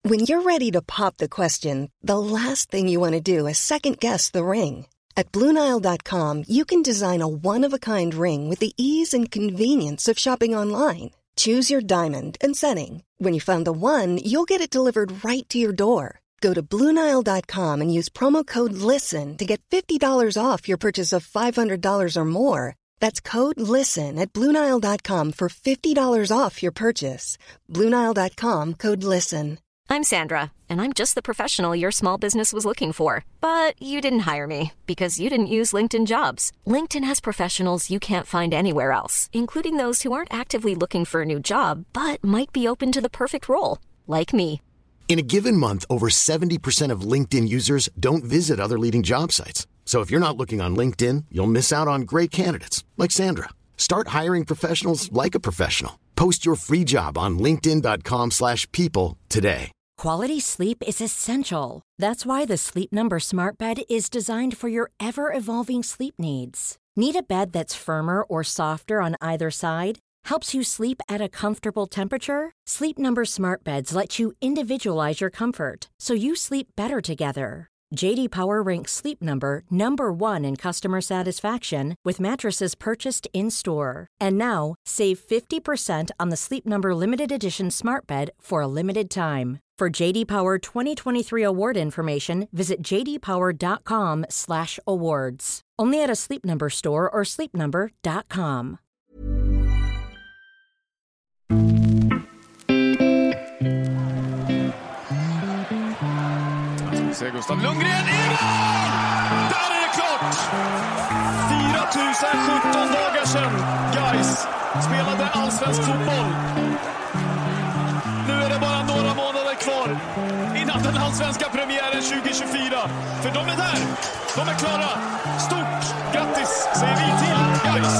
When you're ready to pop the question, the last thing you want to do is second-guess the ring. At BlueNile.com, you can design a one-of-a-kind ring with the ease and convenience of shopping online. Choose your diamond and setting. When you find the one, you'll get it delivered right to your door. Go to BlueNile.com and use promo code LISTEN to get $50 off your purchase of $500 or more. That's code LISTEN at BlueNile.com for $50 off your purchase. BlueNile.com, code LISTEN. I'm Sandra, and I'm just the professional your small business was looking for. But you didn't hire me because you didn't use LinkedIn Jobs. LinkedIn has professionals you can't find anywhere else, including those who aren't actively looking for a new job, but might be open to the perfect role, like me. In a given month, over 70% of LinkedIn users don't visit other leading job sites. So if you're not looking on LinkedIn, you'll miss out on great candidates like Sandra. Start hiring professionals like a professional. Post your free job on linkedin.com/people today. Quality sleep is essential. That's why the Sleep Number Smart Bed is designed for your ever-evolving sleep needs. Need a bed that's firmer or softer on either side? Helps you sleep at a comfortable temperature? Sleep Number Smart Beds let you individualize your comfort, so you sleep better together. J.D. Power ranks Sleep Number #1 in customer satisfaction with mattresses purchased in-store. And now, save 50% on the Sleep Number Limited Edition Smart Bed for a limited time. For J.D. Power 2023 award information, visit jdpower.com/awards. Only at a Sleep Number store or sleepnumber.com. Ser Gustav Lundgren i mål! Där är det klart! 4017 dagar sedan Gais spelade allsvensk fotboll. Nu är det bara några månader kvar innan den allsvenska premiären 2024. För de är där, de är klara. Stort grattis säger vi till Gais!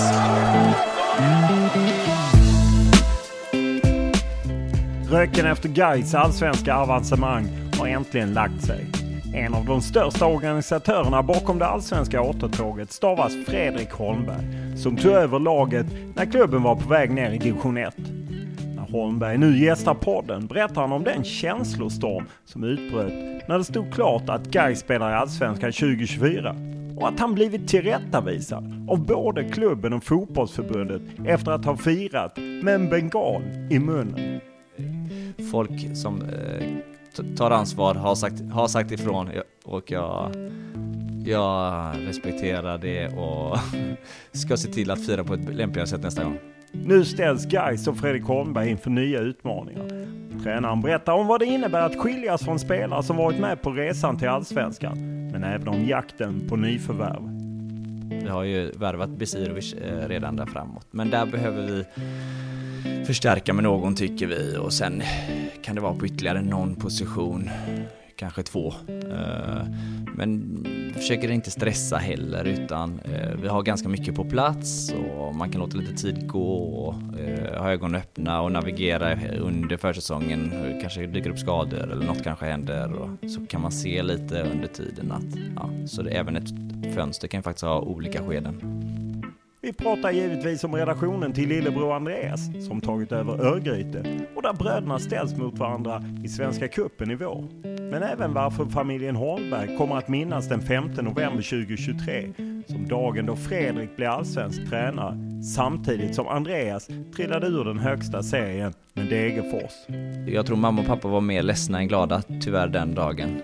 Röken efter Gais allsvenska avancemang har äntligen lagt sig. En av de största organisatörerna bakom det allsvenska återtåget stavas Fredrik Holmberg, som tog över laget när klubben var på väg ner i division 1. När Holmberg nu gästar podden berättar han om den känslostorm som utbröt när det stod klart att Gais spelar i allsvenskan 2024 och att han blivit tillrättavisad av både klubben och fotbollsförbundet efter att ha firat med en bengal i munnen. Folk som tar ansvar har sagt ifrån, och jag respekterar det och ska se till att fira på ett lämpligare sätt nästa gång. Nu ställs Gais och Fredrik Holmberg inför nya utmaningar. Tränaren berättar om vad det innebär att skiljas från spelare som varit med på resan till allsvenskan, men även om jakten på nyförvärv. Vi har ju värvat Besirovic redan där framåt, men där behöver vi förstärka med någon, tycker vi, och sen kan det vara på ytterligare någon position, kanske 2. Men vi försöker inte stressa heller, utan vi har ganska mycket på plats och man kan låta lite tid gå och ha ögonen öppna och navigera under försäsongen. Kanske dyker upp skador eller något kanske händer, och så kan man se lite under tiden att så det, även ett fönster kan faktiskt ha olika skeden. Vi pratar givetvis om redaktionen till lillebror Andreas som tagit över Örgryte och där bröderna ställs mot varandra i Svenska cupen i vår. Men även varför familjen Holmberg kommer att minnas den 5 november 2023 som dagen då Fredrik blev allsvensk tränare, samtidigt som Andreas trillade ur den högsta serien med Degerfors. Jag tror mamma och pappa var mer ledsna än glada tyvärr den dagen.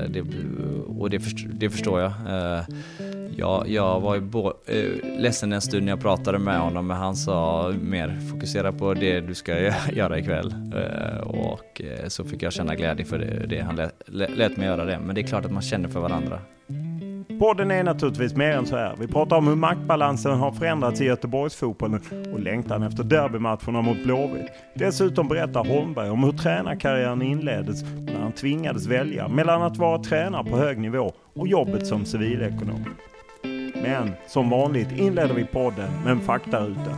Det förstår jag. Jag var ju ledsen en stund när jag pratade med honom, men han sa mer fokusera på det du ska göra ikväll. Och så fick jag känna glädje för det. Han lät mig göra det, men det är klart att man känner för varandra. Podden är naturligtvis mer än så här. Vi pratar om hur maktbalansen har förändrats i Göteborgsfotbollen och längtan efter derbymatcherna mot Blåvitt. Dessutom berättar Holmberg om hur tränarkarriären inleddes när han tvingades välja mellan att vara tränare på hög nivå och jobbet som civilekonom. Men som vanligt inleder vi podden med en faktaruta.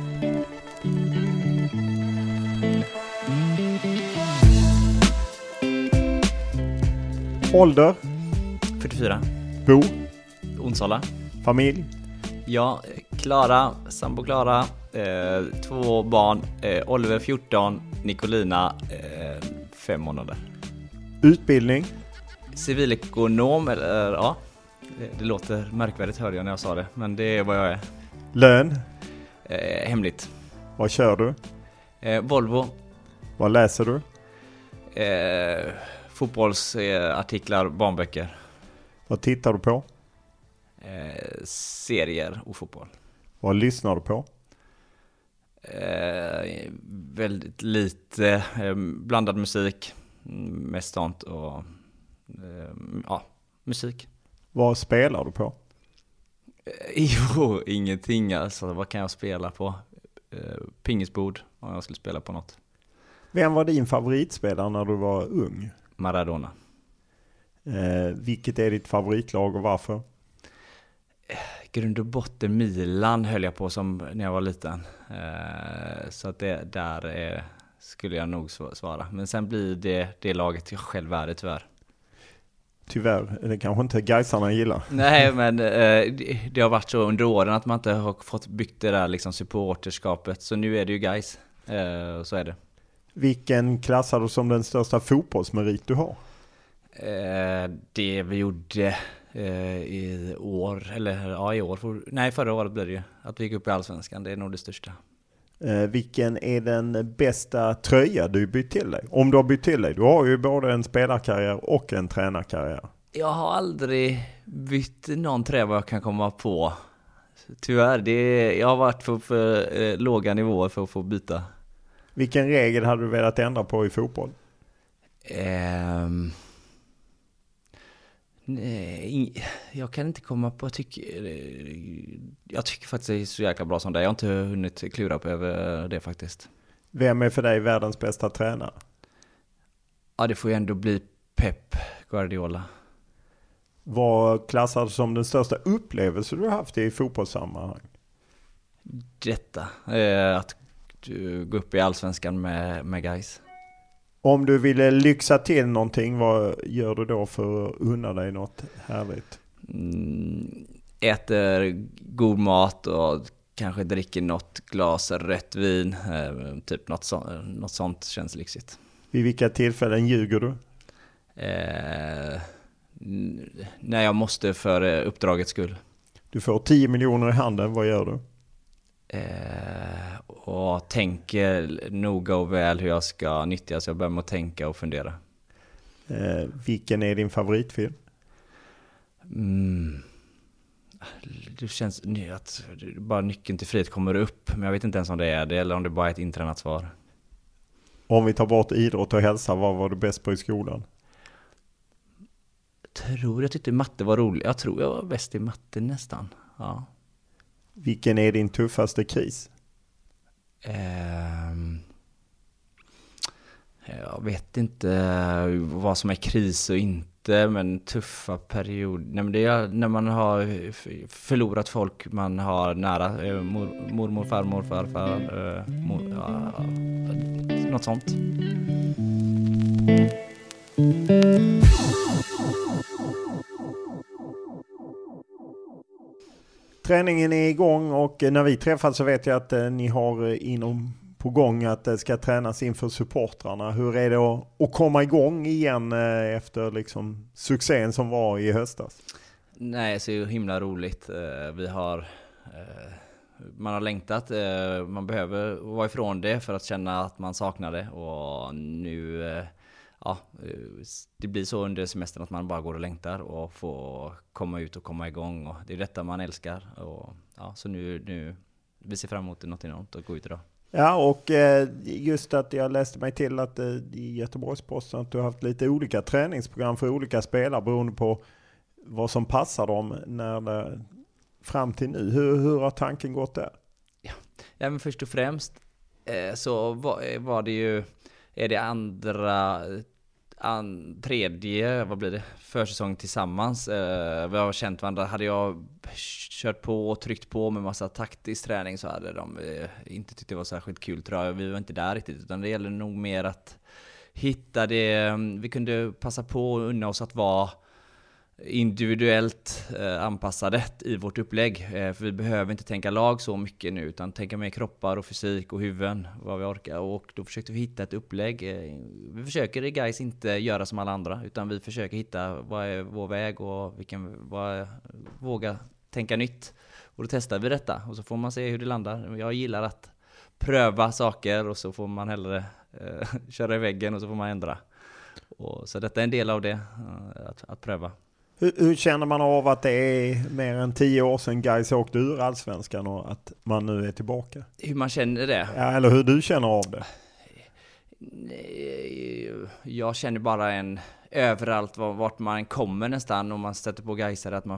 Ålder? 44. Bo? Onsala. Familj? Ja, Klara, sambo Klara, 2 barn, Oliver 14, Nicolina 5 månader. Utbildning? Civilekonom, eller ja. Det låter märkvärdigt hörde jag när jag sa det, men det är vad jag är. Lön? Hemligt. Vad kör du? Volvo. Vad läser du? Fotbollsartiklar, barnböcker. Vad tittar du på? Serier och fotboll. Vad lyssnar du på? Väldigt lite blandad musik, mest sånt och musik. Vad spelar du på? Jo, ingenting alltså. Vad kan jag spela på? Pingisbord om jag skulle spela på något. Vem var din favoritspelare när du var ung? Maradona. Vilket är ditt favoritlag och varför? Grund och botten Milan höll jag på som när jag var liten. Så att det där skulle jag nog svara. Men sen blir det laget jag själv är det tyvärr. Tyvärr, det kanske inte Gaisarna gillar. Nej, men det har varit så under åren att man inte har fått byggt det där liksom supporterskapet. Så nu är det ju Gais. Så är det. Vilken klassar du som den största fotbollsmerit du har? Det vi gjorde i år, förra året blev det ju. Att vi gick upp i Allsvenskan, det är nog det största. Vilken är den bästa tröja du bytt till dig? Om du har bytt till dig, du har ju både en spelarkarriär och en tränarkarriär. Jag har aldrig bytt någon tröja vad jag kan komma på. Tyvärr, jag har varit för låga nivåer för att få byta. Vilken regel hade du velat ändra på i fotboll? Nej, jag kan inte komma på. Jag tycker faktiskt det är så jäkla bra som det. Jag har inte hunnit klura på över det faktiskt. Vem är för dig världens bästa tränare? Ja, det får ju ändå bli Pep Guardiola. Vad klassar du som den största upplevelse du har haft i fotbollssammanhang? Detta, att gå upp i Allsvenskan med Gais. Om du ville lyxa till någonting, vad gör du då för att unna dig något härligt? Äter god mat och kanske dricker något glas rött vin. Typ något sånt känns lyxigt. Vid vilka tillfällen ljuger du? När jag måste för uppdragets skull. Du får 10 miljoner i handen, vad gör du? Och tänker noga och väl hur jag ska nyttja, så jag börjar med att tänka och fundera. Vilken är din favoritfilm? Det känns att bara nyckeln till frihet kommer upp, men jag vet inte ens om det är det eller om det bara är ett intränat svar. Om vi tar bort idrott och hälsa, vad var du bäst på i skolan? Jag tyckte matte var roligt. Jag tror jag var bäst i matte nästan. Ja. Vilken är din tuffaste kris? Jag vet inte vad som är kris och inte, men tuffa period. Nej, men det är när man har förlorat folk man har nära. Mormor, farmor, farfar. Något sånt. Träningen är igång och när vi träffas så vet jag att ni har på gång att det ska tränas inför supportrarna. Hur är det att komma igång igen efter liksom succén som var i höstas? Nej, så är det himla roligt. Man har längtat. Man behöver vara ifrån det för att känna att man saknar det. Och nu, det blir så under semestern att man bara går och längtar och får komma ut och komma igång. Och det är detta man älskar. Och, så nu vi ser fram emot något enormt att gå ut idag. Ja, och just att jag läste mig till att i Göteborgs-Posten att du har haft lite olika träningsprogram för olika spelare beroende på vad som passar dem fram till nu. Hur har tanken gått där? Ja, men först och främst så var det ju tredje försäsong tillsammans. Vi har känt varandra. Hade jag kört på och tryckt på med massa taktisk träning så hade de inte tyckt det var särskilt kul, tror jag. Vi var inte där riktigt, utan det gäller nog mer att hitta det. Vi kunde passa på och unna oss att vara individuellt anpassade i vårt upplägg. För vi behöver inte tänka lag så mycket nu, utan tänka mer kroppar och fysik och huvuden, vad vi orkar. Och då försökte vi hitta ett upplägg. Vi försöker i Gais inte göra som alla andra, utan vi försöker hitta vad är vår väg och våga tänka nytt. Och då testar vi detta och så får man se hur det landar. Jag gillar att pröva saker och så får man hellre köra i väggen och så får man ändra. Och så detta är en del av det, att pröva. Hur känner man av att det är mer än 10 år sedan Gais åkte ur Allsvenskan och att man nu är tillbaka? Hur man känner det? Ja, eller hur du känner av det? Jag känner bara överallt vart man kommer nästan, om man stöter på Gaisare, att man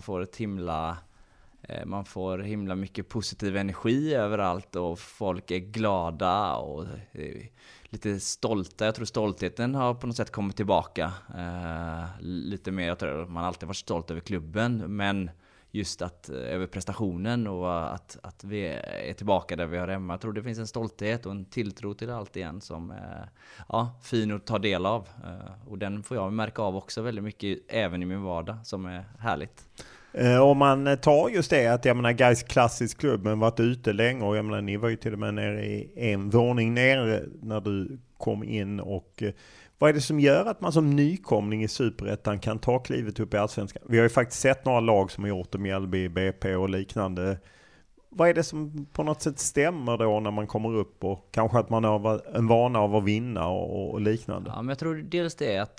får himla mycket positiv energi överallt och folk är glada och lite stolta. Jag tror stoltheten har på något sätt kommit tillbaka lite mer. Jag tror man alltid varit stolt över klubben, men just över prestationen och att vi är tillbaka där vi har hemma. Jag tror det finns en stolthet och en tilltro till allt igen som är fin att ta del av. Och den får jag märka av också väldigt mycket även i min vardag, som är härligt. Om man tar just det att jag menar Gais klassisk klubb, men varit ute länge, och jag menar ni var ju till och med nere i en våning nere när du kom in, och vad är det som gör att man som nykomling i Superettan kan ta klivet upp i Allsvenskan? Vi har ju faktiskt sett några lag som har gjort det, Mjällby, BP och liknande. Vad är det som på något sätt stämmer då när man kommer upp, och kanske att man har en vana av att vinna och liknande? Ja, men jag tror dels det är att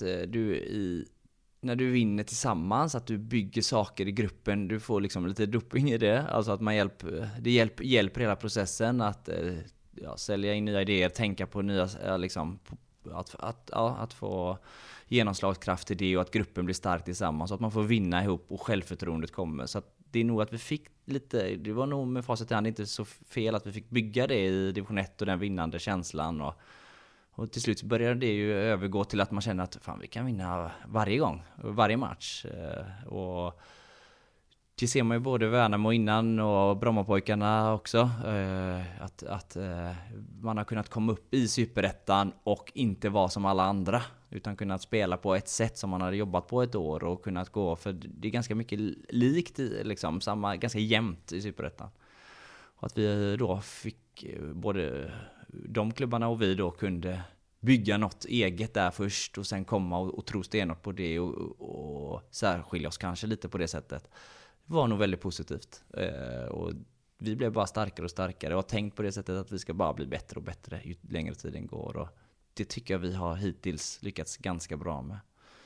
när du vinner tillsammans, att du bygger saker i gruppen, du får liksom lite doping i det, alltså att man hjälper hela processen att sälja in nya idéer, tänka på nya liksom, att få genomslagskraft i det och att gruppen blir stark tillsammans, så att man får vinna ihop och självförtroendet kommer. Så att det är nog att vi fick lite, det var nog med facit i hand inte så fel att vi fick bygga det i division 1 och den vinnande känslan, och till slut började det ju övergå till att man känner att fan, vi kan vinna varje gång, varje match. Och det ser man ju både Värnamo innan och Brommapojkarna också. Att man har kunnat komma upp i Superettan och inte vara som alla andra, utan kunnat spela på ett sätt som man hade jobbat på ett år och kunnat gå, för det är ganska mycket likt, liksom, ganska jämnt i Superettan. Och att vi då fick både de klubbarna och vi då kunde bygga något eget där först och sen komma och tro stenhårt på det och särskilja oss kanske lite på det sättet. Det var nog väldigt positivt. Och vi blev bara starkare och starkare och har tänkt på det sättet att vi ska bara bli bättre och bättre ju längre tiden går. Och det tycker jag vi har hittills lyckats ganska bra med.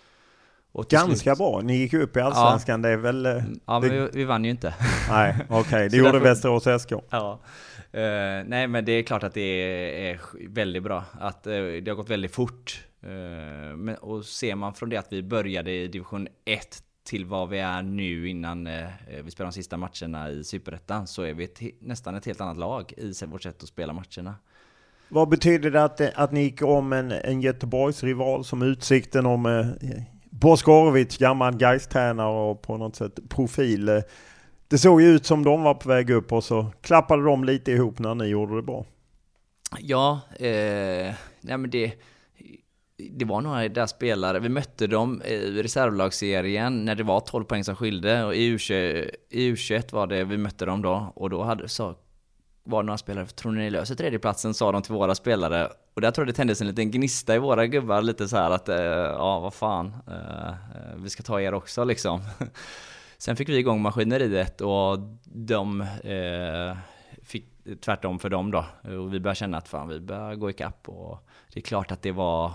Ganska bra. Ni gick upp i Allsvenskan, det är väl... Ja, men vi vann ju inte. Nej, okej. Det gjorde Västerås SK. Ja. Nej, men det är klart att det är väldigt bra. Att det har gått väldigt fort. Och ser man från det att vi började i division 1 till vad vi är nu innan vi spelar de sista matcherna i Superettan, så är vi nästan ett helt annat lag i vårt sätt att spela matcherna. Vad betyder det att ni gick om en Göteborgs rival som Utsikten, om Boskorovic, gammal Gais-tränare och på något sätt profil? Det såg ju ut som de var på väg upp, och så klappade de lite ihop när ni gjorde det bra. Ja, nej, men det var några där spelare. Vi mötte dem i reservlagsserien när det var 12 poäng som skilde, och i U21 var det vi mötte dem då, och då var det några spelare, tror ni löser tredjeplatsen, sa de till våra spelare, och där tror jag det tändes en liten gnista i våra gubbar lite så här att vad fan, vi ska ta er också liksom. Sen fick vi igång maskineriet och de fick tvärtom för dem då, och vi började känna att fan, vi börjar gå ikapp, och det är klart att det var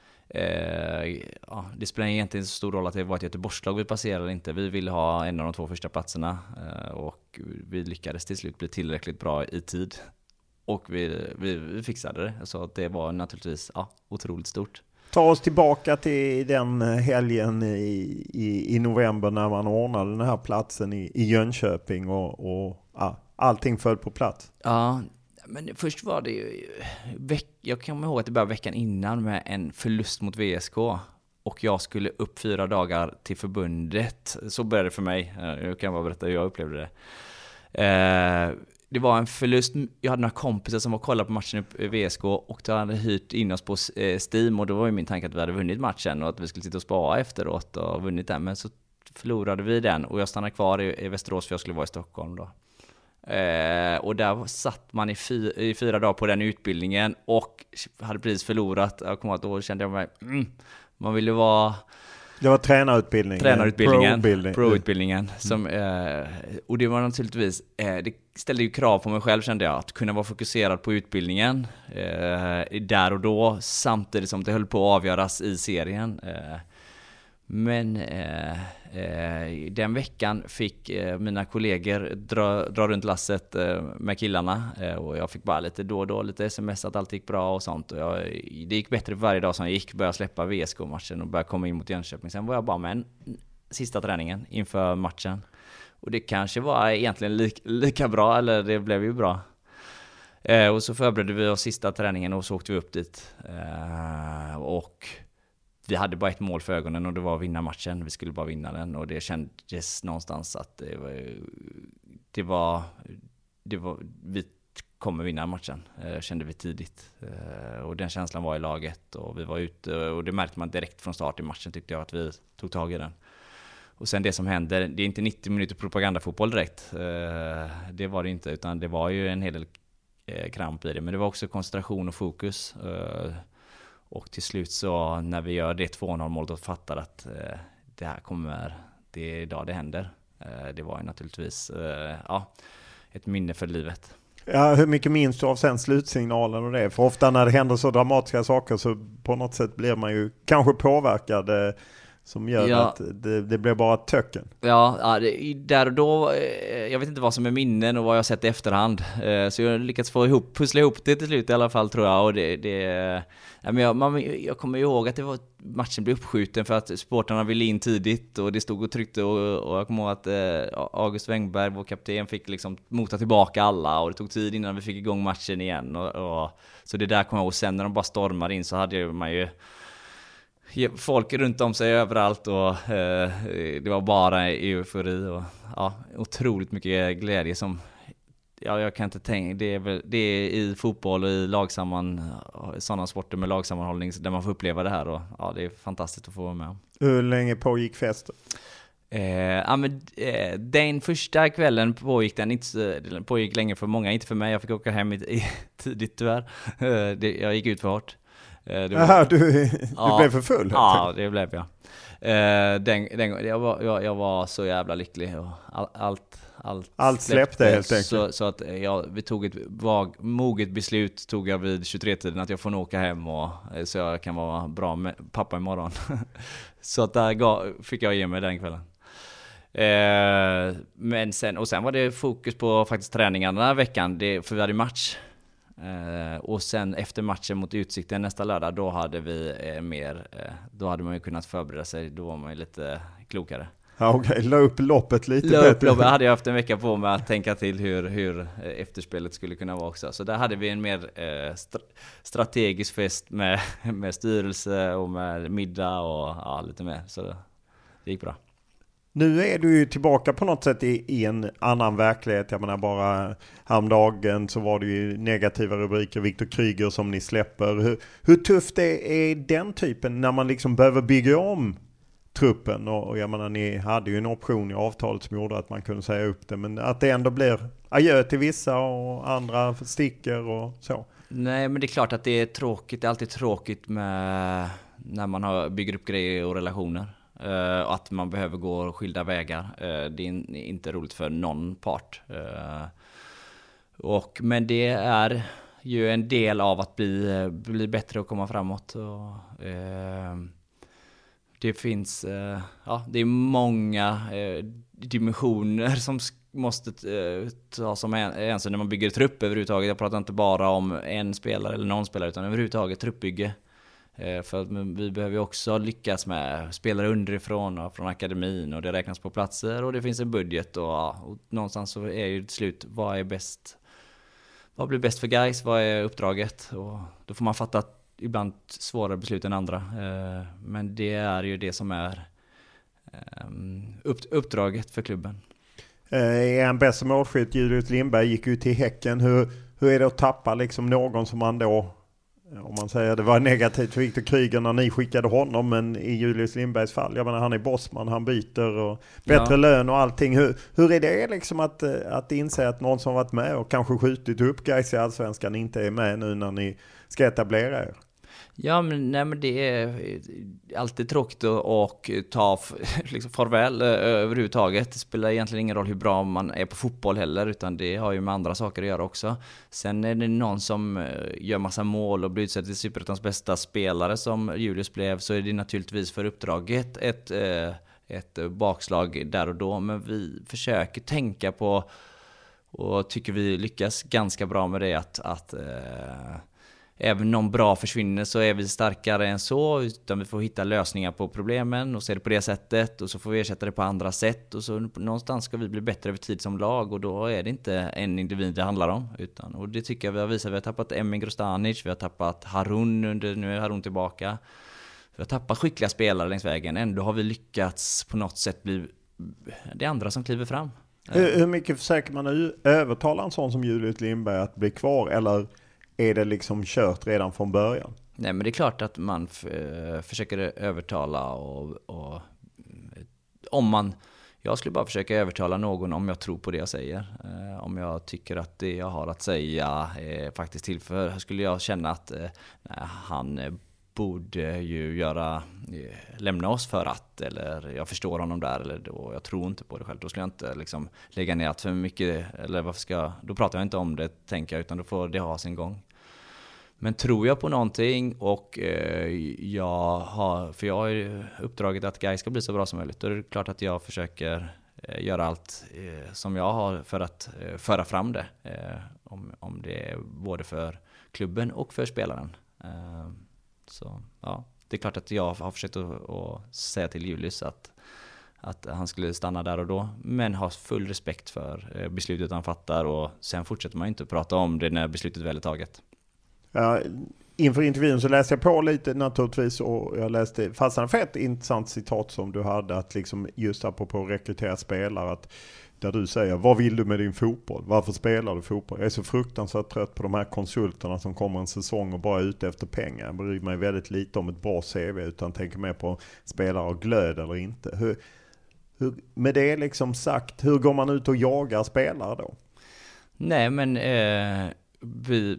det spelar egentligen så stor roll att det var ett Göteborgslag vi passerade inte. Vi ville ha en av de 2 första platserna, och vi lyckades till slut bli tillräckligt bra i tid, och vi fixade det, så att det var naturligtvis otroligt stort. Ta oss tillbaka till den helgen i november när man ordnade den här platsen i Jönköping, och allting föll på plats. Ja, men först var det ju jag kommer ihåg att det började veckan innan med en förlust mot VSK, och jag skulle upp 4 dagar till förbundet. Så började det för mig. Jag kan bara berätta hur jag upplevde det. Det var en förlust. Jag hade några kompisar som var och kollade på matchen i VSK, och de hade hyrt in oss på Steam, och då var ju min tanke att vi hade vunnit matchen och att vi skulle sitta och spara efteråt och vunnit den. Men så förlorade vi den och jag stannade kvar i Västerås för jag skulle vara i Stockholm då. Och där satt man i 4 dagar på den utbildningen och hade precis förlorat. Jag kommer att då kände jag mig man ville vara... Det var tränarutbildningen. Pro-utbildningen. Och det var naturligtvis, det ställde ju krav på mig själv kände jag, att kunna vara fokuserad på utbildningen där och då, samtidigt som det höll på att avgöras i serien. Men den veckan fick mina kollegor dra runt lasset med killarna och jag fick bara lite då och då lite sms att allt gick bra och sånt. Och det gick bättre varje dag som jag gick, började släppa VSK-matchen och började komma in mot Jönköping. Sen var jag bara med en sista träningen inför matchen. Och det kanske var egentligen lika bra, eller det blev ju bra. Och så förberedde vi oss sista träningen och så åkte vi upp dit. Och vi hade bara ett mål för ögonen och det var att vinna matchen. Vi skulle bara vinna den och det kändes någonstans att det var vi kommer vinna matchen, kände vi tidigt. Och den känslan var i laget och vi var ute och det märkte man direkt från start i matchen tyckte jag att vi tog tag i den. Och sen det som hände, det är inte 90 minuter propagandafotboll direkt. Det var det inte, utan det var ju en hel del kramp i det. Men det var också koncentration och fokus. Och till slut så när vi gör det 2-0-målet och fattar att det är idag det händer. Det var ju naturligtvis ett minne för livet. Ja, hur mycket minns du av sen slutsignalen och det? För ofta när det händer så dramatiska saker så på något sätt blir man ju kanske påverkad som gör att det blir bara ett töcken. Ja, där och då, jag vet inte vad som är minnen och vad jag sett i efterhand. Så jag har lyckats pussla ihop det till slut i alla fall tror jag. Och jag kommer ihåg att matchen blev uppskjuten för att supportrarna ville in tidigt och det stod och tryckte och jag kommer ihåg att August Wengberg, vår kapten, fick liksom mota tillbaka alla och det tog tid innan vi fick igång matchen igen. Så det där kommer jag ihåg. Sen när de bara stormade in så hade man ju folk runt om sig överallt och det var bara eufori och otroligt mycket glädje som jag kan inte tänka, det är i fotboll och i sådana sporter med lagsammanhållning där man får uppleva det här och det är fantastiskt att få vara med. Hur länge pågick festen? Den första kvällen pågick länge för många, inte för mig. Jag fick åka hem tidigt tyvärr. Jag gick ut för hårt. Du blev för full? Ja, det blev jag. Jag var så jävla lycklig och allt släppte helt enkelt. Så att vi tog ett moget beslut tog jag vid 23-tiden att jag får åka hem så jag kan vara bra med pappa imorgon. Så att där fick jag ge mig den kvällen. Men sen var det fokus på faktiskt träningarna den här veckan, för vi hade match. Och sen efter matchen mot Utsikten nästa lördag, då hade vi då hade man ju kunnat förbereda sig, då var man ju lite klokare. Ja, okej. La upp loppet lite bättre. Loppet hade jag haft en vecka på mig att tänka till hur efterspelet skulle kunna vara också. Så där hade vi en mer strategisk fest med styrelse och med middag och lite mer. Så det gick bra. Nu är du ju tillbaka på något sätt i en annan verklighet. Jag menar bara häromdagen så var det ju negativa rubriker. Viktor Kryger som ni släpper. Hur tufft är den typen när man liksom behöver bygga om truppen? Och jag menar ni hade ju en option i avtalet som gjorde att man kunde säga upp det. Men att det ändå blir adjö till vissa och andra sticker och så. Nej, men det är klart att det är tråkigt. Det är alltid tråkigt när man bygger upp grejer och relationer. Att man behöver gå skilda vägar. Det är inte roligt för någon part. Men det är ju en del av att bli bättre och komma framåt. Det finns det är många dimensioner som måste tas som hänsyn när man bygger trupp överhuvudtaget. Jag pratar inte bara om en spelare eller någon spelare utan överhuvudtaget truppbygge. För vi behöver ju också lyckas med spelare underifrån och från akademin och det räknas på platser och det finns en budget och någonstans så är ju till slut vad blir bäst för guys, vad är uppdraget och då får man fatta ibland svårare beslut än andra men det är ju det som är uppdraget för klubben. En bästa målskytt Julius Lindberg gick ut till Häcken. Hur är det att tappa liksom någon som man då om man säger det var negativt för Viktor Kryger när ni skickade honom, men i Julius Lindbergs fall, jag menar han är bossman, han byter och bättre lön och allting. Hur är det liksom att inse att någon som varit med och kanske skjutit upp Gais i Allsvenskan inte är med nu när ni ska etablera er? Ja, men det är alltid tråkigt att ta liksom farväl överhuvudtaget. Det spelar egentligen ingen roll hur bra man är på fotboll heller, utan det har ju med andra saker att göra också. Sen är det någon som gör massa mål och blir utsedd till Superettans bästa spelare som Julius blev, så är det naturligtvis för uppdraget ett bakslag där och då. Men vi försöker tänka på, och tycker vi lyckas ganska bra med det, att även någon bra försvinner så är vi starkare än så, utan vi får hitta lösningar på problemen och se det på det sättet, och så får vi ersätta det på andra sätt, och så någonstans ska vi bli bättre över tid som lag, och då är det inte en individ det handlar om, och det tycker jag vi har visat. Vi har tappat Emin Grostanic, vi har tappat Harun, nu är Harun tillbaka, vi har tappat skickliga spelare längs vägen, ändå har vi lyckats på något sätt bli det andra som kliver fram. Hur mycket försöker man övertala en sån som Julius Lindberg att bli kvar, eller är det liksom kört redan från början? Nej, men det är klart att man försöker övertala och jag skulle bara försöka övertala någon om jag tror på det jag säger. Om jag tycker att det jag har att säga är faktiskt tillför. Skulle jag känna att han borde ju lämna oss för att, eller jag förstår honom där, eller då jag tror inte på det själv, då skulle jag inte liksom lägga ner för mycket, eller då pratar jag inte om det, tänker jag, utan då får det ha sin gång. Men tror jag på någonting och jag har ju uppdraget att Gais ska bli så bra som möjligt, då är det klart att jag försöker göra allt som jag har för att föra fram det, om det är både för klubben och för spelaren. Så ja, det är klart att jag har försökt att säga till Julius att han skulle stanna där och då, men har full respekt för beslutet han fattar, och sen fortsätter man inte prata om det när beslutet väl är taget. Ja, inför intervjun så läste jag på lite naturligtvis, och jag fastnade för ett intressant citat som du hade, att liksom just apropå rekrytera spelare, att där du säger, vad vill du med din fotboll? Varför spelar du fotboll? Jag är så fruktansvärt trött på de här konsulterna som kommer en säsong och bara är ute efter pengar. Jag bryr mig väldigt lite om ett bra CV, utan tänker mer på spelare och glöd eller inte. Hur, med det liksom sagt, hur går man ut och jagar spelare då? Nej, men vi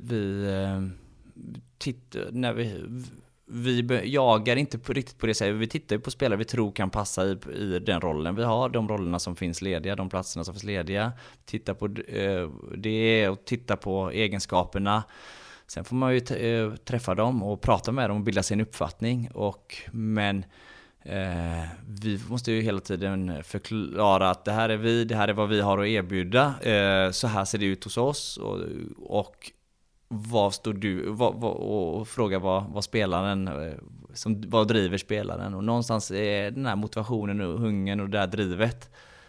jagar inte riktigt på det sättet. Vi tittar på spelare vi tror kan passa i den rollen. Vi har de rollerna som finns lediga, de platserna som finns lediga. Titta på det och titta på egenskaperna. Sen får man ju träffa dem och prata med dem och bilda sin uppfattning. Men vi måste ju hela tiden förklara att det här är vad vi har att erbjuda. Så här ser det ut hos oss, och vad står du och fråga vad spelaren, vad driver spelaren, och någonstans är den här motivationen och hungern och det där drivet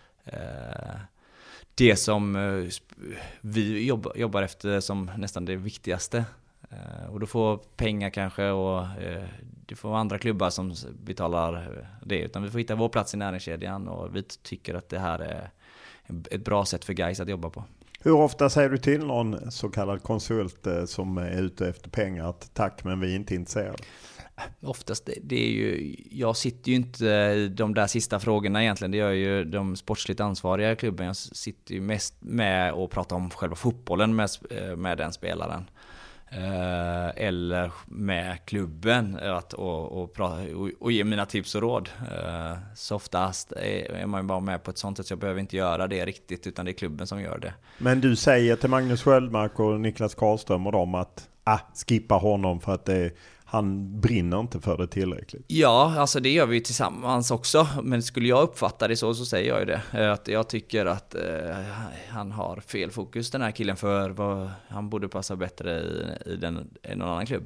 det som vi jobbar efter som nästan det viktigaste. Och då får pengar kanske, och det får andra klubbar som betalar det, utan vi får hitta vår plats i näringskedjan, och vi tycker att det här är ett bra sätt för Gais att jobba på. Hur ofta säger du till någon så kallad konsult som är ute efter pengar att tack, men vi är inte intresserade? Oftast, det är ju, jag sitter ju inte i de där sista frågorna egentligen, det gör ju de sportsligt ansvariga i klubben. Jag sitter ju mest med och pratar om själva fotbollen med den spelaren. Eller med klubben och ge mina tips och råd. Så oftast är man bara med på ett sånt sätt, så jag behöver inte göra det riktigt, utan det är klubben som gör det. Men du säger till Magnus Sköldmark och Niklas Karlström och dem att skippa honom för att han brinner inte för det tillräckligt? Ja, alltså det gör vi tillsammans också. Men skulle jag uppfatta det så säger jag ju det. Att jag tycker att han har fel fokus, den här killen, för vad han borde passa bättre i någon annan klubb.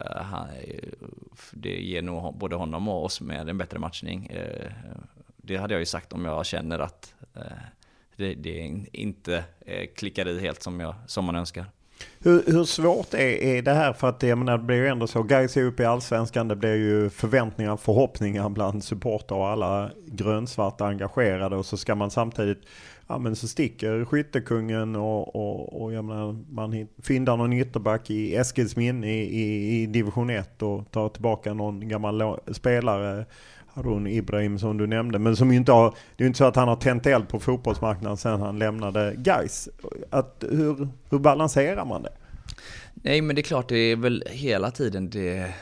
Det ger nog både honom och oss med en bättre matchning. Det hade jag ju sagt om jag känner att det inte klickar i helt som man önskar. Hur svårt är det här? För att jag menar, det blir ju ändå så. Gais är uppe i Allsvenskan. Det blir ju förväntningar, förhoppningar bland supporter och alla grönsvarta engagerade. Och så ska man samtidigt, ja men så sticker skyttekungen och jag menar, man fyndar någon ytterback i Eskilsminne i division 1 och tar tillbaka någon gammal spelare, Harun Ibrahim som du nämnde, men som ju inte har, det är ju inte så att han har tänt eld på fotbollsmarknaden sedan han lämnade Gais. Hur balanserar man det? Nej, men det är klart, det är väl hela tiden det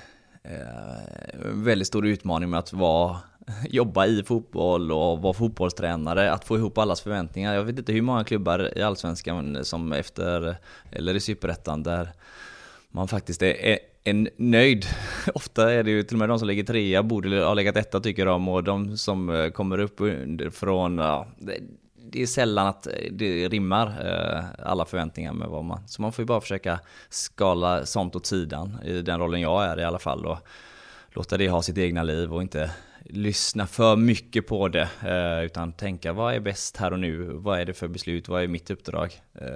en väldigt stor utmaning med att jobba i fotboll och vara fotbollstränare, att få ihop allas förväntningar. Jag vet inte hur många klubbar i Allsvenskan som eller i Superettan där man faktiskt är nöjd. Ofta är det ju till och med de som ligger 3 borde ha legat 1 tycker de, och de som kommer upp underifrån, det är sällan att det rimmar alla förväntningar med vad man. Så man får ju bara försöka skala sånt åt sidan i den rollen jag är i alla fall, och låta det ha sitt egna liv och inte lyssna för mycket på det, utan tänka vad är bäst här och nu, vad är det för beslut, vad är mitt uppdrag,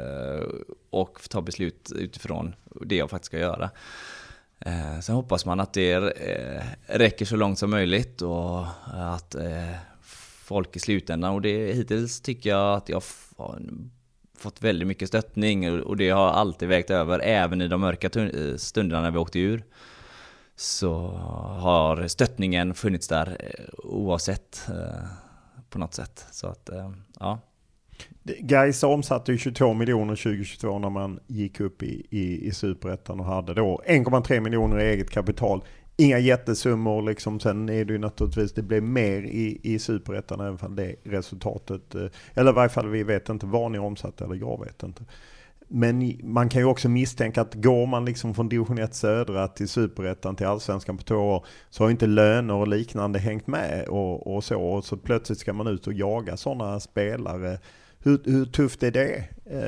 och ta beslut utifrån det jag faktiskt ska göra. Sen hoppas man att det räcker så långt som möjligt och att folk i slutändan, och det hittills tycker jag att jag har fått väldigt mycket stöttning, och det har alltid vägt över även i de mörka stunderna när vi åkte ur. Så har stöttningen funnits där oavsett på något sätt. Så att, ja. Gais omsatte ju 22 miljoner 2022 när man gick upp i Superettan och hade då 1,3 miljoner i eget kapital. Inga jättesummor liksom. Sen är det ju naturligtvis, det blev mer i Superettan även om det resultatet, eller i varje fall vi vet inte vad ni omsatte, eller jag vet inte. Men man kan ju också misstänka att går man liksom från division 1 södra till Superettan till Allsvenskan på 2 år, så har inte löner och liknande hängt med och så plötsligt ska man ut och jaga sådana spelare. Hur tufft är det?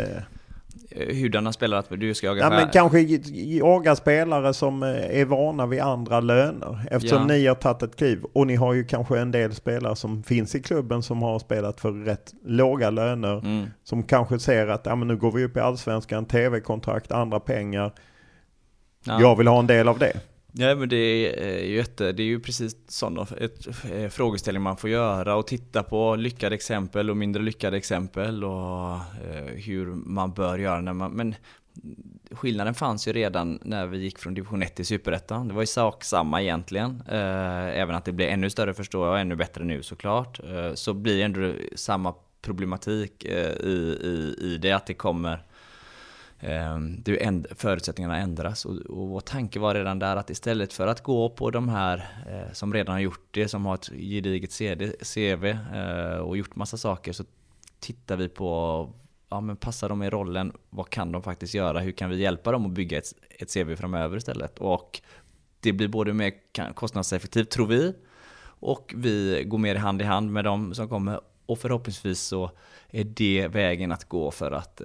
Hurdana spelare att du ska jaga? Ja, men kanske jaga spelare som är vana vid andra löner, eftersom ni har tagit ett kliv, och ni har ju kanske en del spelare som finns i klubben som har spelat för rätt låga löner, som kanske ser att men nu går vi upp i Allsvenskan, tv-kontrakt, andra pengar, jag vill ha en del av det. Ja, men det är ju precis sådana frågeställningar man får göra, och titta på lyckade exempel och mindre lyckade exempel, och hur man bör göra men skillnaden fanns ju redan när vi gick från division 1 till Superettan. Det var ju sak samma egentligen, även att det blev ännu större, förstår jag, ännu bättre nu såklart, så blir ändå samma problematik i det, att det kommer förutsättningarna ändras, och vår tanke var redan där att istället för att gå på de här som redan har gjort det, som har ett gediget CV och gjort massa saker, så tittar vi på men passar de i rollen, vad kan de faktiskt göra, hur kan vi hjälpa dem att bygga ett CV framöver istället, och det blir både mer kostnadseffektivt tror vi, och vi går mer hand i hand med dem som kommer, och förhoppningsvis så är det vägen att gå för att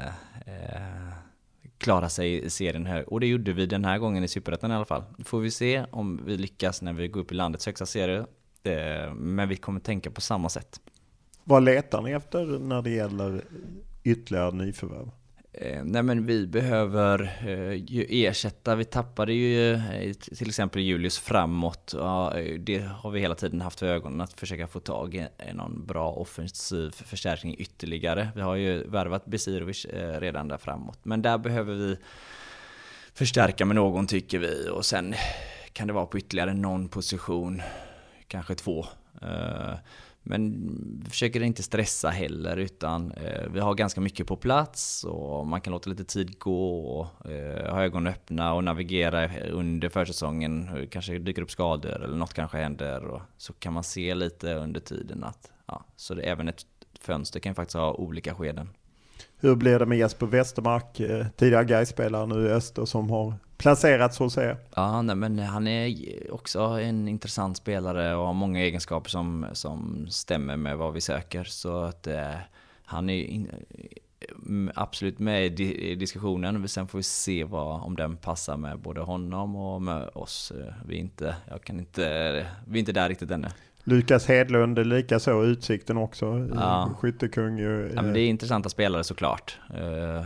klara sig i serien här. Och det gjorde vi den här gången i Superettan i alla fall. Får vi se om vi lyckas när vi går upp i landets högsta serie. Men vi kommer tänka på samma sätt. Vad letar ni efter när det gäller ytterligare nyförvärv? Nej, men vi behöver ersätta. Vi tappade ju till exempel Julius framåt. Ja, det har vi hela tiden haft för ögonen, att försöka få tag i någon bra offensiv förstärkning ytterligare. Vi har ju värvat Besirovic redan där framåt. Men där behöver vi förstärka med någon, tycker vi. Och sen kan det vara på ytterligare någon position, kanske 2. Men vi försöker inte stressa heller, utan vi har ganska mycket på plats, och man kan låta lite tid gå och ha ögonen öppna och navigera under försäsongen. Kanske dyker upp skador eller något kanske händer, och så kan man se lite under tiden att så det, även ett fönster kan faktiskt ha olika skeden. Hur blir det med Jesper Westermark, tidigare Gais-spelare nu i Öster, som har placerats hos er? Ja, nej, men han är också en intressant spelare och har många egenskaper som stämmer med vad vi söker. Så att han är absolut med i diskussionen. Sen får vi se om den passar med både honom och med oss. Vi är inte där riktigt ännu. Lukas Hedlund, lika så Utsikten också, skyttekung ju. Ja, men det är intressanta spelare såklart.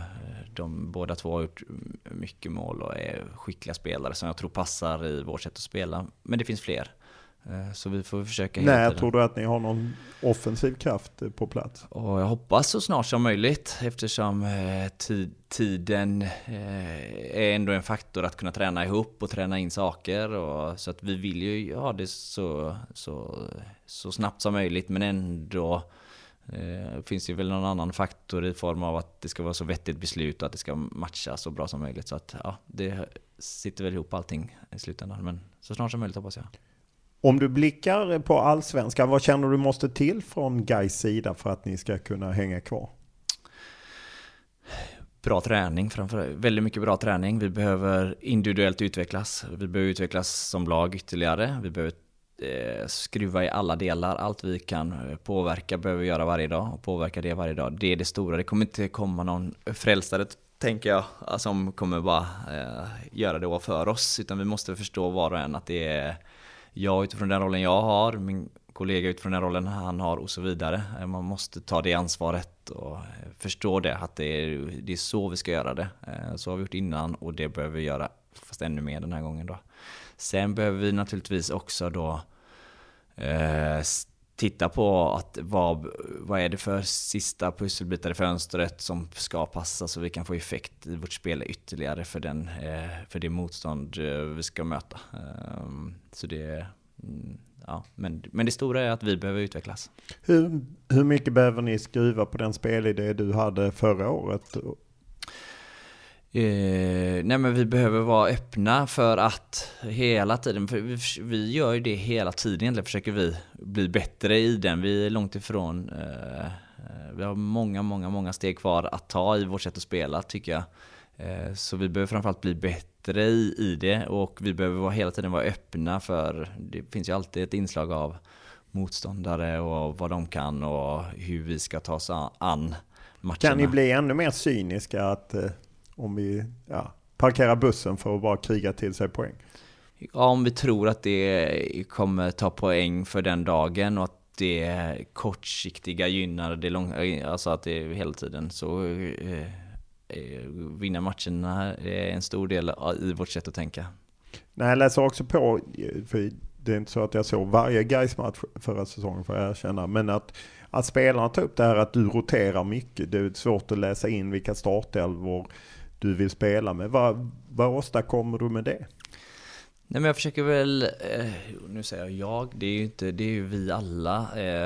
De båda två har gjort mycket mål och är skickliga spelare som jag tror passar i vårt sätt att spela. Men det finns fler. Så vi får försöka hela tiden. Tror du att ni har någon offensiv kraft på plats? Och jag hoppas så snart som möjligt, eftersom tiden är ändå en faktor att kunna träna ihop och träna in saker. Och, så att vi vill ju ha det så snabbt som möjligt, men ändå finns det väl någon annan faktor i form av att det ska vara så vettigt beslut och att det ska matcha så bra som möjligt. Så att det sitter väl ihop allting i slutändan, men så snart som möjligt hoppas jag. Om du blickar på allsvenskan, vad känner du måste till från Gais sida för att ni ska kunna hänga kvar? Bra träning, framförallt väldigt mycket bra träning. Vi behöver individuellt utvecklas. Vi behöver utvecklas som lag ytterligare. Vi behöver skruva i alla delar. Allt vi kan påverka behöver vi göra varje dag och påverka det varje dag. Det är det stora. Det kommer inte komma någon frälsare, tänker jag, som kommer bara göra det för oss, utan vi måste förstå var och en att det är jag utifrån den rollen jag har, min kollega utifrån den rollen han har och så vidare. Man måste ta det ansvaret och förstå det, att det är så vi ska göra det. Så har vi gjort innan och det behöver vi göra fast ännu mer den här gången då. Sen behöver vi naturligtvis också då titta på att vad är det för sista pusselbitar i fönstret som ska passa så vi kan få effekt i vårt spel ytterligare för det motstånd vi ska möta. Så det men det stora är att vi behöver utvecklas. Hur mycket behöver ni skruva på den spelidé du hade förra året? Nej, men vi behöver vara öppna för att hela tiden, för vi gör ju det hela tiden egentligen, försöker vi bli bättre i den. Vi är långt ifrån, vi har många steg kvar att ta i vårt sätt att spela, tycker jag. Så vi behöver framförallt bli bättre i det, och vi behöver hela tiden vara öppna för, det finns ju alltid ett inslag av motståndare och vad de kan och hur vi ska ta oss an matcherna. Kan ni bli ännu mer cyniska att om vi parkerar bussen för att bara kriga till sig poäng? Ja, om vi tror att det kommer ta poäng för den dagen och att det kortsiktiga gynnar det långa, alltså att det hela tiden så vinna matcherna är en stor del i vårt sätt att tänka. Nej, jag läser också på, för det är inte så att jag såg varje Gais-match förra säsongen, får jag erkänna, men att spelarna tar upp det här att du roterar mycket. Det är svårt att läsa in vilka startelvor du vill spela med. Vad åstadkommer du med det? Nej, men jag försöker väl, nu säger jag, det är ju vi alla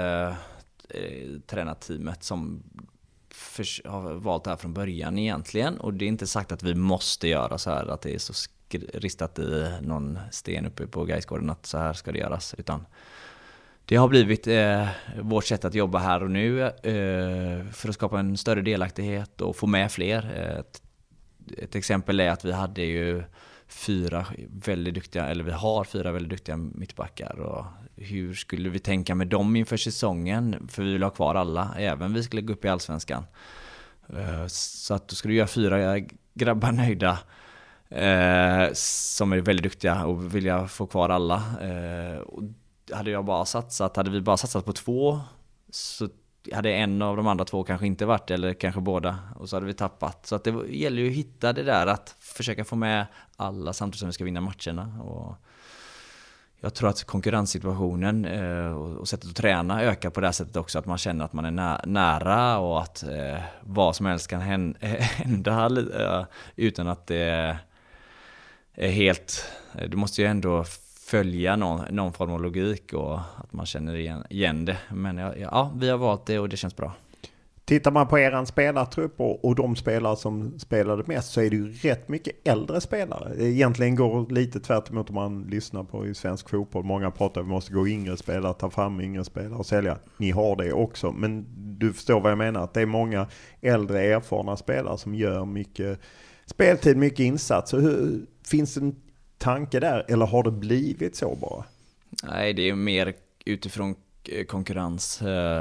tränarteamet som har valt det här från början egentligen, och det är inte sagt att vi måste göra så här, att det är så ristat i någon sten uppe på Gaisgården att så här ska det göras, utan det har blivit vårt sätt att jobba här och nu för att skapa en större delaktighet och få med fler. Ett exempel är att vi hade ju vi har 4 väldigt duktiga mittbackar, och hur skulle vi tänka med dem inför säsongen, för vi vill ha kvar alla, även vi skulle gå upp i allsvenskan. Så att då skulle du göra 4 grabbar nöjda som är väldigt duktiga och vilja få kvar alla. Och hade vi bara satsat på 2, så hade en av de andra 2 kanske inte varit, eller kanske båda, och så hade vi tappat. Så att det gäller ju att hitta det där, att försöka få med alla samtidigt som vi ska vinna matcherna. Och jag tror att konkurrenssituationen och sättet att träna ökar på det här sättet också, att man känner att man är nära och att vad som helst kan hända utan att det är helt, du måste ju ändå följa någon form av logik och att man känner igen det. Men vi har valt det och det känns bra. Tittar man på eran spelartrupp och de spelare som spelade mest, så är det ju rätt mycket äldre spelare. Egentligen går lite tvärt emot om man lyssnar på i svensk fotboll. Många pratar om att vi måste gå yngre spelare, ta fram yngre spelare och sälja. Ni har det också, men du förstår vad jag menar. Att det är många äldre erfarna spelare som gör mycket speltid, mycket insatser. Finns det en tanke där, eller har det blivit så bara? Nej, det är mer utifrån konkurrens.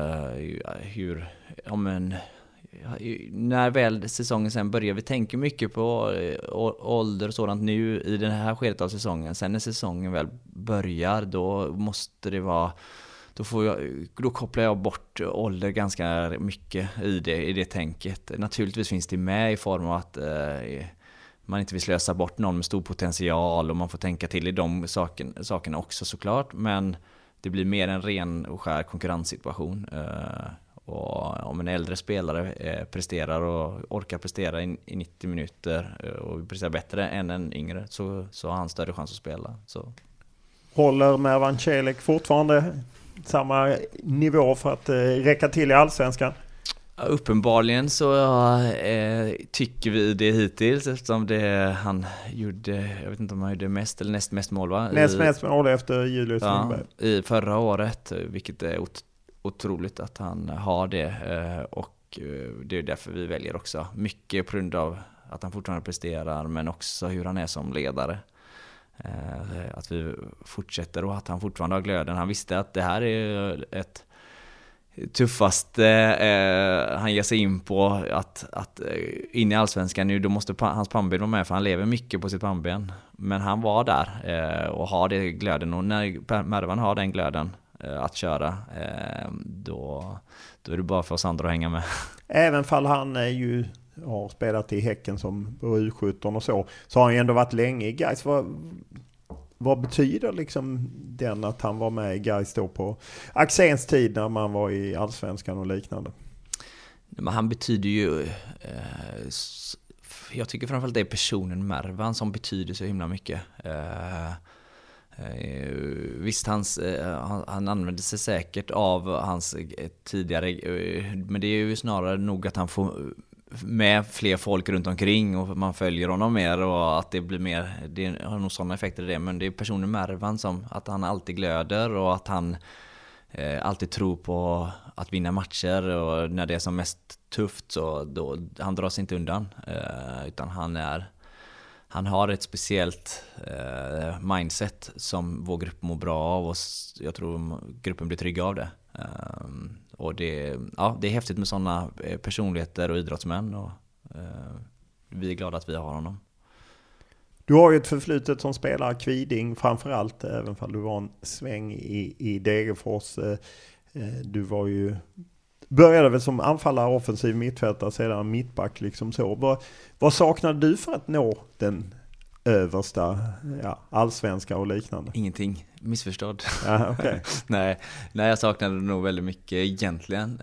När väl säsongen sen börjar, vi tänker mycket på ålder och sådant nu i den här skedet av säsongen. Sen när säsongen väl börjar, då måste det vara då kopplar jag bort ålder ganska mycket i det tänket. Naturligtvis finns det med i form av att man inte vill slösa bort någon med stor potential, och man får tänka till i de sakerna också såklart, men det blir mer en ren och skär konkurrenssituation. Och om en äldre spelare presterar och orkar prestera i 90 minuter och presterar bättre än en yngre, så har han större chans att spela. Så. Håller Mervan Celik fortfarande samma nivå för att räcka till i Allsvenskan? Uppenbarligen så tycker vi det hittills, eftersom han gjorde, jag vet inte om han gjorde mest eller näst mest mål, va? Näst mest mål efter Julius Lindberg. I förra året, vilket är otroligt att han har det, och det är därför vi väljer också. Mycket på grund av att han fortfarande presterar, men också hur han är som ledare. Att vi fortsätter och att han fortfarande har glöden. Han visste att det här är ett tuffaste han ger sig in på, att in i Allsvenskan nu, då måste hans pannben vara med, för han lever mycket på sitt pannben. Men han var där och har det glöden, och när Mervan har den glöden att köra, då är det bara för oss andra att hänga med. Även fall han har spelat i Häcken som på U17 och så har han ändå varit länge i Gais. Vad betyder liksom den att han var med i Gais då på Axéns tid när man var i Allsvenskan och liknande? Men han betyder ju, jag tycker framförallt det är personen Mervan som betyder så himla mycket. Visst, han använder sig säkert av hans tidigare, men det är ju snarare nog att han får med fler folk runt omkring och man följer honom mer, och att det blir mer, det har nog sådana effekter i det, men det är personen Mervan som, att han alltid glöder och att han alltid tror på att vinna matcher, och när det är som mest tufft så då han drar sig inte undan, utan han har ett speciellt mindset som vår grupp mår bra av, och jag tror gruppen blir trygga av det. Och det är häftigt med sådana personligheter och idrottsmän, och vi är glada att vi har honom. Du har ju ett förflutet som spelare Kviding framförallt, även om du var en sväng i Degerfors. Du började väl som anfallare, offensiv mittfältare, sedan mittback liksom så. Vad saknade du för att nå den översta allsvenska och liknande? Ingenting. Missförstådd. Ja, okay. Nej, jag saknade nog väldigt mycket egentligen.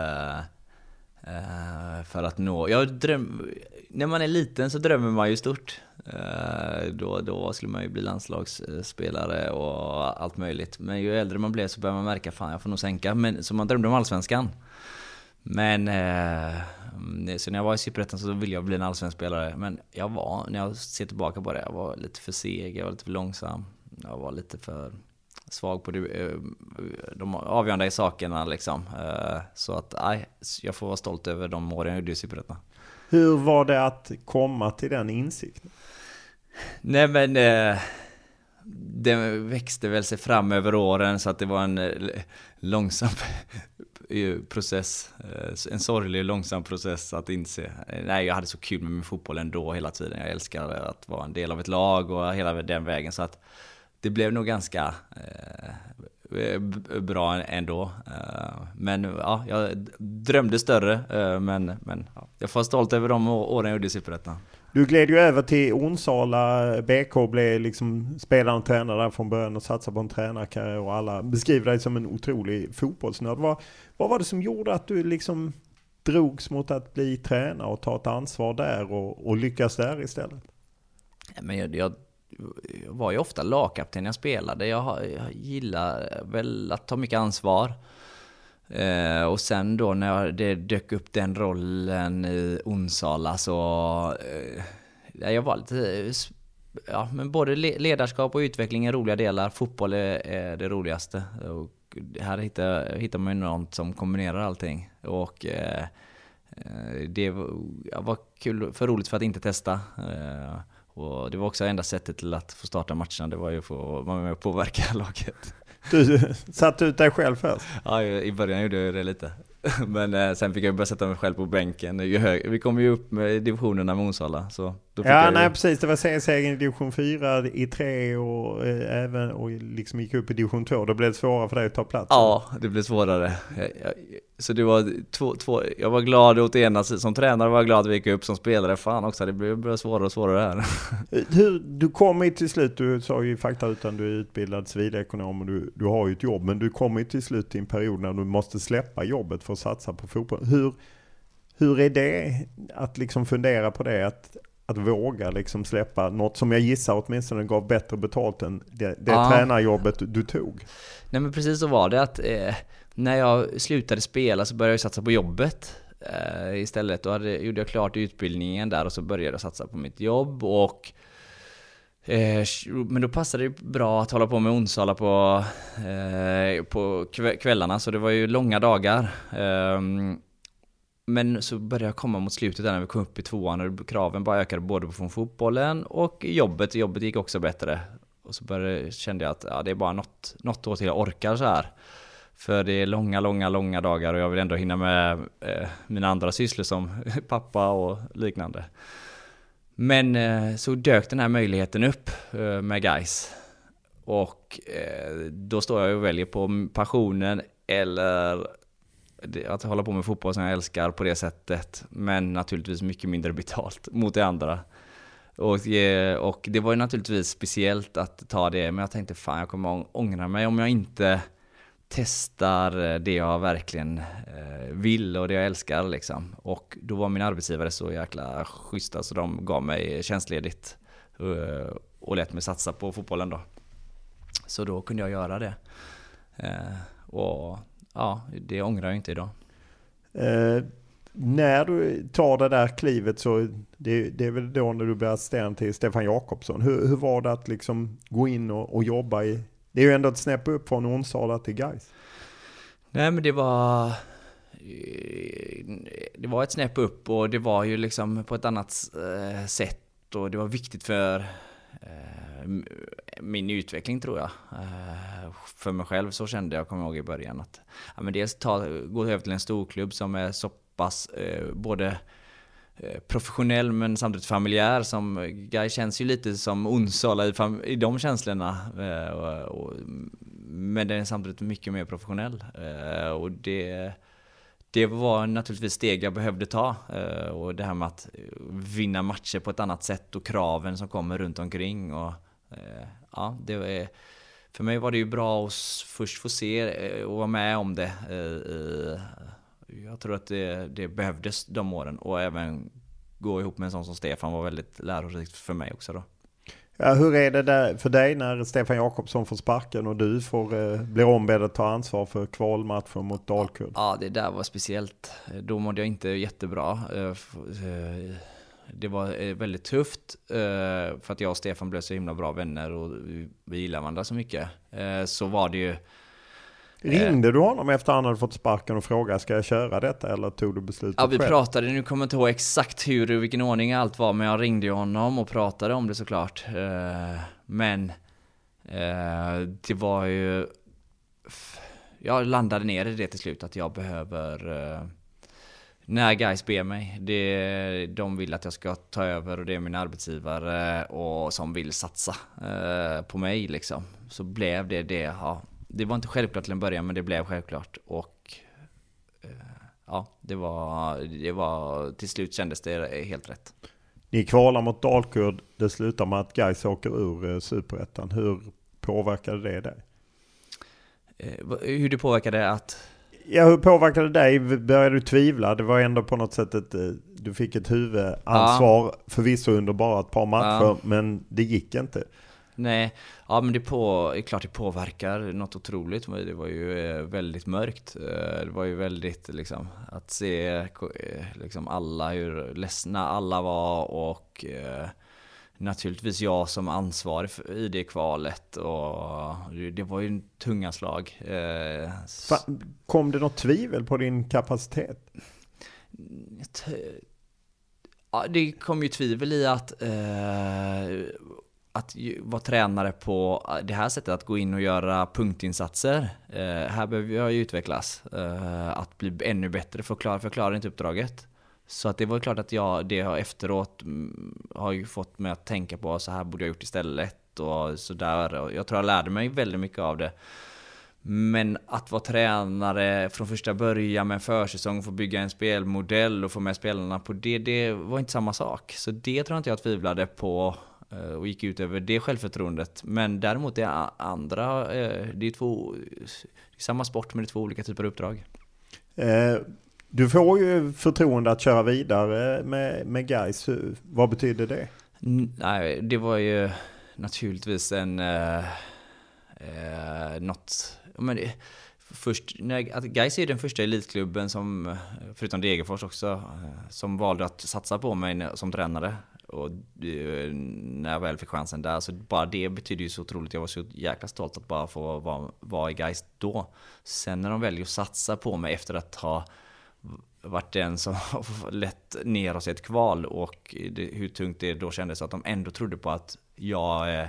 För att nå... när man är liten så drömmer man ju stort. Då skulle man ju bli landslagsspelare och allt möjligt. Men ju äldre man blev så börjar man märka, fan jag får nog sänka. Så man drömde om allsvenskan. Men så när jag var i Superettan så ville jag bli en allsvensk spelare. Men när jag ser tillbaka på det, jag var lite för seg, jag var lite för långsam. Jag var lite för svag på de avgörande sakerna liksom. Så att jag får vara stolt över de åren jag gjorde i Superettan. Hur var det att komma till den insikten? Nej, men det växte väl sig fram över åren, så att det var en långsam process, en sorglig och långsam process att inse. Nej, jag hade så kul med min fotboll ändå hela tiden. Jag älskade att vara en del av ett lag och hela den vägen, så att det blev nog ganska bra ändå. Men jag drömde större, men jag får vara stolt över de åren jag gjorde i Superettan. Du gled ju över till Onsala. BK blev liksom spelare och tränare där från början och satsade på en tränarkarriär, och alla beskriver dig som en otrolig fotbollsnörd. Vad var det som gjorde att du liksom drogs mot att bli tränare och ta ett ansvar där och lyckas där istället? Men jag var ju ofta lagkapten när jag spelade. Jag gillar väl att ta mycket ansvar. Och sen då när det dök upp den rollen i Onsala, så jag var lite, men både ledarskap och utveckling är roliga delar. Fotboll är det roligaste, och här hittar man ju något som kombinerar allting, och det var kul, för roligt för att inte testa. Och det var också enda sättet till att få starta matcherna, det var ju att få vara med och påverka laget. Du satt ut dig själv först? Ja, i början gjorde jag det lite. Men sen fick jag börja sätta mig själv på bänken. Vi kom ju upp med divisionerna med Onsala. Så Precis. Det var seriesegern i division 4 i 3 och även och liksom gick upp i division 2. Då blev det svårare för dig att ta plats. Ja, det blev svårare. Så det var två. Jag var glad åt ena sidan. Som tränare var jag glad att vi gick upp, som spelare. Fan också, det blev svårare och svårare här. Du kom ju till slut, du sa ju fakta utan du är utbildad civilekonom och du har ju ett jobb. Men du kommer ju till slut till en period när du måste släppa jobbet för att satsa på fotboll. Hur är det att liksom fundera på det, att våga liksom släppa något som jag gissar åtminstone gav bättre betalt än det tränarjobbet du tog? Nej, men precis så var det att när jag slutade spela så började jag satsa på jobbet istället. Då gjorde jag klart utbildningen där och så började jag satsa på mitt jobb. Men då passade det bra att hålla på med Onsala på kvällarna, så det var ju långa dagar. Men så började jag komma mot slutet där när vi kom upp i 2:an och kraven bara ökade både från fotbollen och jobbet. Jobbet gick också bättre. Och så kände jag att det är bara något år till jag orkar så här. För det är långa dagar och jag vill ändå hinna med mina andra sysslor som pappa och liknande. Men så dök den här möjligheten upp med Gais. Och då står jag och väljer på passionen eller att hålla på med fotboll som jag älskar på det sättet, men naturligtvis mycket mindre betalt mot det andra. Och det var ju naturligtvis speciellt att ta det, men jag tänkte fan, jag kommer ångra mig om jag inte testar det jag verkligen vill och det jag älskar liksom. Och då var min arbetsgivare så jäkla schyssta så de gav mig tjänstledigt och lät mig satsa på fotbollen då. Så då kunde jag göra det. Och ja, det ångrar jag inte idag. När du tar det där klivet så det är väl då när du blir assistent till Stefan Jakobsson. Hur var det att liksom gå in och jobba i? Det är ju ändå ett snäpp upp från Onsala till Gais. Nej, men det var ett snäpp upp och det var ju liksom på ett annat sätt och det var viktigt för min utveckling tror jag. För mig själv så kände jag, kommer ihåg i början att men dels gå över till en storklubb som är så pass både professionell men samtidigt familjär, som Gais känns ju lite som Onsala i de känslorna, men den är samtidigt mycket mer professionell och det var naturligtvis steg jag behövde ta, och det här med att vinna matcher på ett annat sätt och kraven som kommer runt omkring och för mig var det ju bra att först få se och vara med om det. Jag tror att det behövdes de åren, och även gå ihop med en sån som Stefan var väldigt lärorikt för mig också då. Ja, hur är det där för dig när Stefan Jakobsson får sparken och du blir ombedd att ta ansvar för kvalmatchen mot Dalkurd? Ja, det där var speciellt. Då mådde jag inte jättebra. Det var väldigt tufft för att jag och Stefan blev så himla bra vänner och vi gillar varandra så mycket. Så var det ju... Ringde du honom efter han hade fått sparken och frågade, ska jag köra detta, eller tog du beslutet själv? Ja, vi själv? pratade, nu kommer jag inte ihåg exakt vilken ordning allt var, men jag ringde honom och pratade om det såklart. Men det var ju... Jag landade ner i det till slut, att jag behöver... När Gais ber mig, de vill att jag ska ta över och det är min arbetsgivare och som vill satsa på mig liksom. Så blev det. Ja. Det var inte självklart till en början, men det blev självklart. Och det var till slut kändes det helt rätt. Ni kvalar mot Dalkurd, det slutar med att Gais åker ur Superettan. Hur påverkade det dig? Hur det påverkade att... Ja, hur påverkade det dig? Började du tvivla? Det var ändå på något sätt du fick ett huvudansvar, förvisso under bara ett par matcher, men det gick inte. Nej, men det är klart det påverkar något otroligt. Det var ju väldigt mörkt. Det var ju väldigt liksom att se liksom alla hur ledsna alla var och naturligtvis jag som ansvarig i det kvalet, och det var ju en tunga slag. Kom det något tvivel på din kapacitet? Ja, det kom ju tvivel i att vara tränare på det här sättet, att gå in och göra punktinsatser. Här behöver jag ju utvecklas, att bli ännu bättre, förklara inte uppdraget. Så att det var klart att det har efteråt har ju fått mig att tänka på så här borde jag gjort istället och sådär. Och jag tror jag lärde mig väldigt mycket av det. Men att vara tränare från första början med en försäsong, få bygga en spelmodell och få med spelarna på det var inte samma sak. Så det tror jag inte jag tvivlade på och gick ut över det självförtroendet. Men däremot det andra, det är samma sport men det är 2 olika typer av uppdrag. Du får ju förtroende att köra vidare med Gais. Vad betyder det? Nej, det var ju naturligtvis något. Men först att Gais är den första elitklubben som, förutom Degerfors också, som valde att satsa på mig som tränare. Och när jag väl fick chansen där, så bara det betyder ju så otroligt. Jag var så jäkla stolt att bara få vara i Gais då. Sen när de väljer att satsa på mig efter att ha varit den som lett ner oss i ett kval, och hur tungt det då kändes, att de ändå trodde på att jag är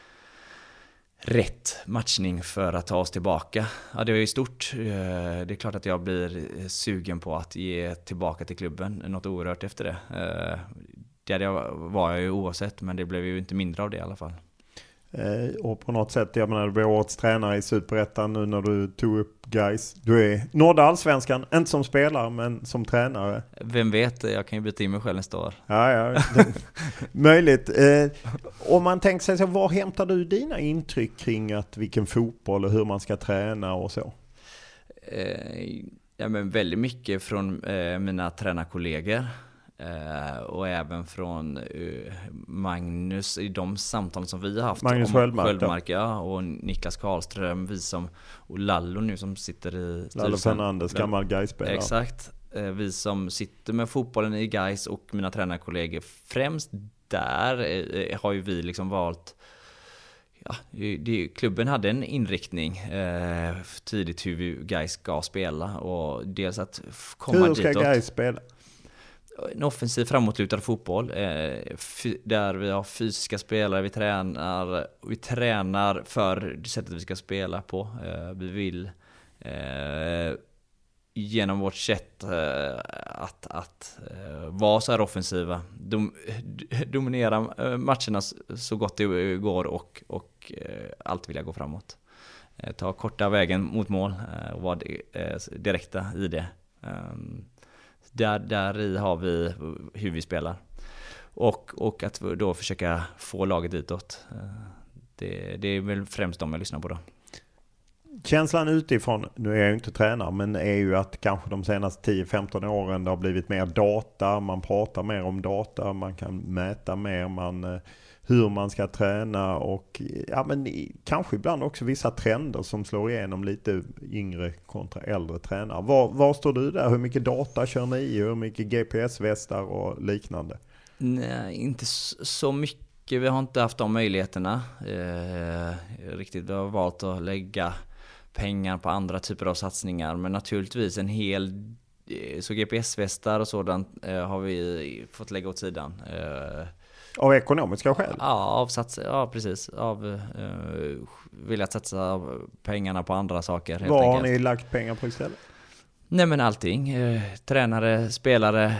rätt matchning för att ta oss tillbaka. Ja, det är ju stort. Det är klart att jag blir sugen på att ge tillbaka till klubben något oerhört efter det. Det var jag ju oavsett, men det blev ju inte mindre av det i alla fall. Och på något sätt, jag menar, du blev årets tränare i Superettan nu när du tog upp Gais. Du är nådde allsvenskan, inte som spelare men som tränare. Vem vet, jag kan ju byta in mig själv nästa år. Ja. Möjligt. Om man tänker sig så, var hämtar du dina intryck kring vilken fotboll och hur man ska träna och så? Ja, men väldigt mycket från mina tränarkollegor. Och även från Magnus i de samtal som vi har haft. Magnus Sköldmark, ja, och Niklas Karlström, och Lallo nu som sitter i styrelsen. Lallo Fernandes, gammal Gais-spelare. Exakt. Vi som sitter med fotbollen i Gais och mina tränarkollegor främst där har ju vi liksom valt. Ja, klubben hade en inriktning tidigt hur Gais ska spela, och dels att komma hur ska ditåt. Gais spela? En offensiv framåtlutad fotboll där vi har fysiska spelare, vi tränar för det sättet vi ska spela på. Vi vill genom vårt sätt att vara så här offensiva dominera matcherna så gott det går och alltid vilja gå framåt. Ta korta vägen mot mål och vara direkta i det. Där i har vi hur vi spelar och att då försöka få laget ditåt. Det är väl främst de jag lyssnar på då. Känslan utifrån, nu är jag ju inte tränare, men är ju att kanske de senaste 10-15 åren det har blivit mer data, man pratar mer om data, man kan mäta mer, hur man ska träna och ja, men kanske ibland också vissa trender som slår igenom lite yngre kontra äldre tränare. Var står du där? Hur mycket data kör ni i? Hur mycket GPS-västar och liknande? Nej, inte så mycket. Vi har inte haft de möjligheterna riktigt. Vi har valt att lägga pengar på andra typer av satsningar, men naturligtvis en hel så GPS-västar och sådant har vi fått lägga åt sidan. Av ekonomiska skäl? Ja, precis. Vill jag satsa pengarna på andra saker. Helt Vad enkelt. har ni lagt pengar på istället? Nej, men allting. Tränare, spelare,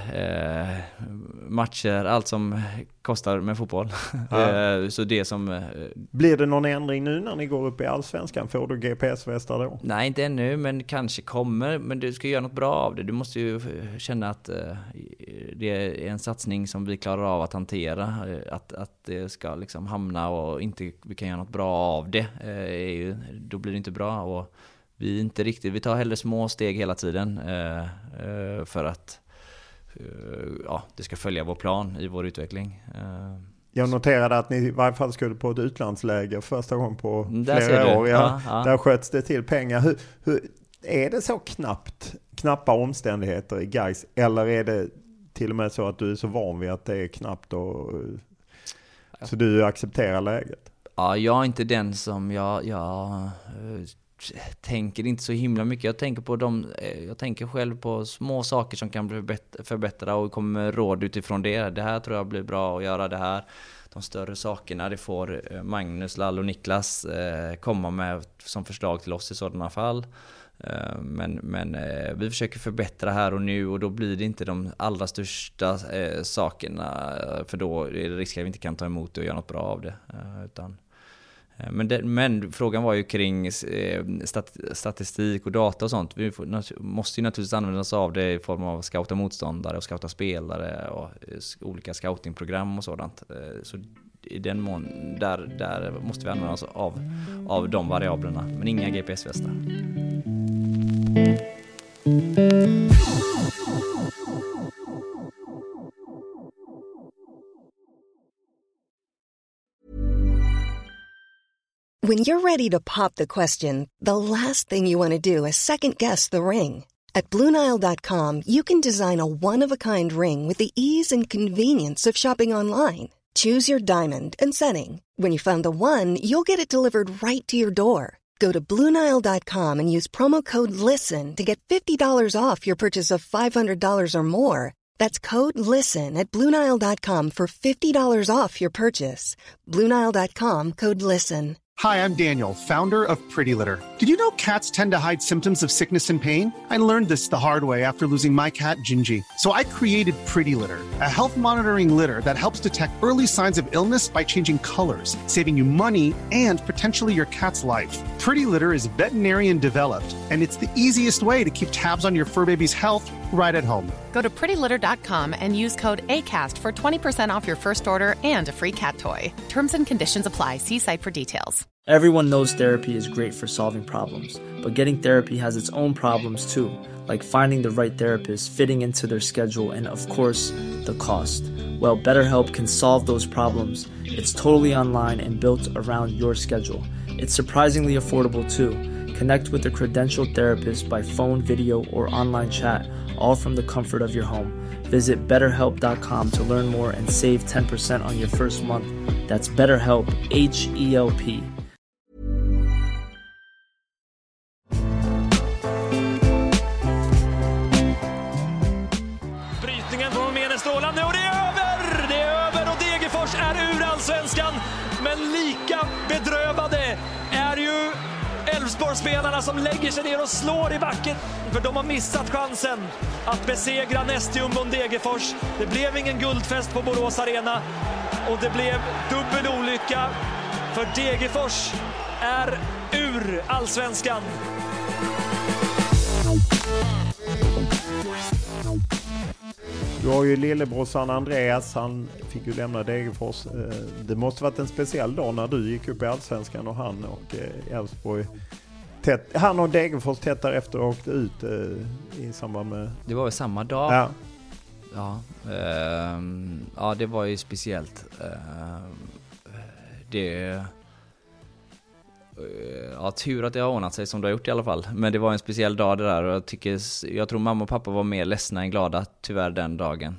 matcher, allt som kostar med fotboll. Ja. Så det som... Blir det någon ändring nu när ni går upp i Allsvenskan? Får du GPS-västar då? Nej, inte ännu, men kanske kommer. Men du ska göra något bra av det. Du måste ju känna att det är en satsning som vi klarar av att hantera. Att det ska liksom hamna och inte vi kan göra något bra av det. Då blir det inte bra. Och vi tar hellre små steg hela tiden för att det ska följa vår plan i vår utveckling. Jag noterade att ni i varje fall skulle på ett utlandsläger första gången på där flera år. Ja. Där sköts det till pengar. Hur är det så knappa omständigheter i Gais? Eller är det till och med så att du är så van vid att det är knappt så du accepterar läget? Ja, jag är inte den som jag tänker inte så himla mycket. Jag tänker själv på små saker som kan bli förbättra och kommer med råd utifrån det. Det här tror jag blir bra att göra det här. De större sakerna, det får Magnus, Lallo och Niklas komma med som förslag till oss i sådana fall. Men vi försöker förbättra här och nu, och då blir det inte de allra största sakerna, för då är det risk att vi inte kan ta emot det och göra något bra av det. Men frågan var ju kring statistik och data och sånt. Vi måste ju naturligtvis använda oss av det i form av scouta motståndare och scouta spelare och olika scoutingprogram och sådant. Så i den mån där måste vi använda oss av de variablerna, men inga GPS-västar. When you're ready to pop the question, the last thing you want to do is second-guess the ring. At BlueNile.com, you can design a one-of-a-kind ring with the ease and convenience of shopping online. Choose your diamond and setting. When you find the one, you'll get it delivered right to your door. Go to BlueNile.com and use promo code LISTEN to get $50 off your purchase of $500 or more. That's code LISTEN at BlueNile.com for $50 off your purchase. BlueNile.com, code LISTEN. Hi, I'm Daniel, founder of Pretty Litter. Did you know cats tend to hide symptoms of sickness and pain? I learned this the hard way after losing my cat, Gingy. So I created Pretty Litter, a health monitoring litter that helps detect early signs of illness by changing colors, saving you money and potentially your cat's life. Pretty Litter is veterinarian developed, and it's the easiest way to keep tabs on your fur baby's health right at home. Go to prettylitter.com and use code ACAST for 20% off your first order and a free cat toy. Terms and conditions apply. See site for details. Everyone knows therapy is great for solving problems, but getting therapy has its own problems too, like finding the right therapist, fitting into their schedule, and of course, the cost. Well, BetterHelp can solve those problems. It's totally online and built around your schedule. It's surprisingly affordable too. Connect with a credentialed therapist by phone, video, or online chat, all from the comfort of your home. Visit BetterHelp.com to learn more and save 10% on your first month. That's BetterHelp, H-E-L-P. Brytningen från Mene strålande, och det är över! Det är över och Degerfors är ur Allsvenskan. Men lika bedrövade är ju Elfsborgsspelarna som lägger sig ner och slår i backen, för de har missat chansen att besegra nästjumbon Degerfors. Det blev ingen guldfest på Borås Arena och det blev dubbel olycka, för Degerfors är ur Allsvenskan. Du har ju lillebrorsan Andreas, han fick ju lämna Degerfors. Det måste varit en speciell dag när du gick upp i Allsvenskan och han och Elfsborg. Han och Degerfors tätt därefter åkte ut i samband med... Det var väl samma dag? Ja. Ja, det var ju speciellt. Tur att det har ordnat sig som det har gjort i alla fall. Men det var en speciell dag det där, och jag tror mamma och pappa var mer ledsna än glada tyvärr den dagen.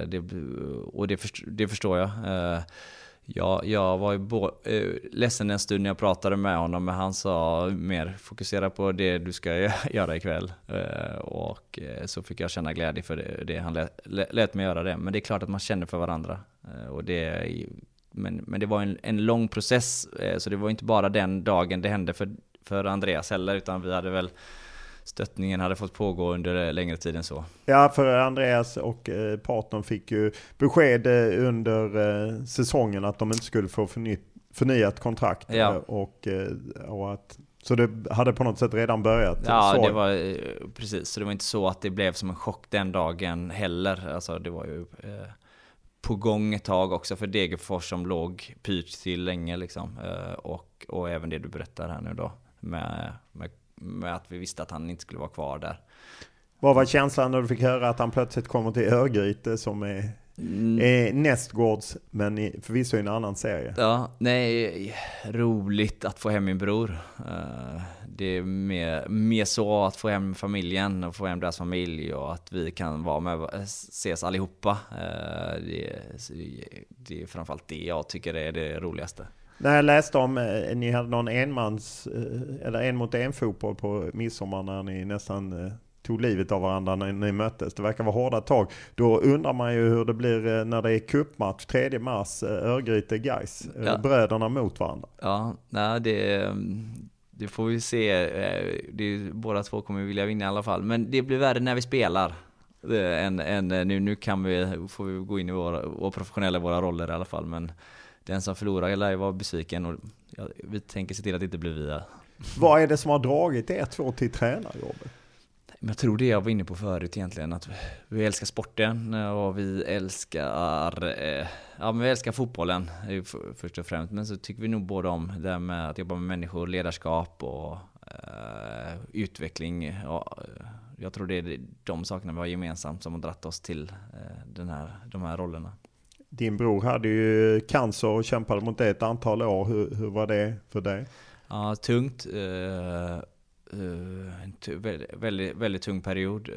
Det förstår jag. Jag var ju ledsen en stund när jag pratade med honom, men han sa mer fokusera på det du ska göra ikväll. Och så fick jag känna glädje för det. Han lät mig göra det. Men det är klart att man känner för varandra. Och men det var en lång process, så det var inte bara den dagen det hände för Andreas heller, utan vi hade väl stöttningen hade fått pågå under längre tid än så. Ja, för Andreas och partnern fick ju besked under säsongen att de inte skulle få förnyat kontrakt. Ja. Och att, så det hade på något sätt redan börjat. Ja, det var precis. Så det var inte så att det blev som en chock den dagen heller. Alltså det var ju på gång ett tag också för Degerfors som låg pyrt till länge liksom. Och även det du berättar här nu då med att vi visste att han inte skulle vara kvar där. Vad var känslan när du fick höra att han plötsligt kommer till Örgryte som är nästgårds, men förvisso i en annan serie? Ja, nej, roligt att få hem min bror. Det är mer så att få hem familjen och få hem deras familj och att vi kan vara med och ses allihopa. Det är framförallt det jag tycker är det roligaste. När jag läste om ni hade någon eller en mot en fotboll på midsommar när ni nästan tog livet av varandra när ni möttes. Det verkar vara hårda tag. Då undrar man ju hur det blir när det är cupmatch 3 mars, Örgryte Gais, bröderna mot varandra. Ja, nej, det får vi se. Båda två kommer vilja vinna i alla fall. Men det blir värre när vi spelar. Nu får vi gå in i våra professionella våra roller i alla fall. Men den som förlorar lär ju vara besviken. Och vi tänker se till att det inte blir vi. Vad är det som har dragit er två till tränarjobbet? Men jag tror det jag var inne på förut egentligen, att vi älskar sporten och vi älskar fotbollen först och främst, men så tycker vi nog både om det med att jobba med människor, ledarskap och utveckling. Jag tror det är de sakerna vi har gemensamt som har dratt oss till de här rollerna. Din bror hade ju cancer och kämpade mot det ett antal år. Hur var det för dig? Ja, tungt. Väldigt, väldigt tung period.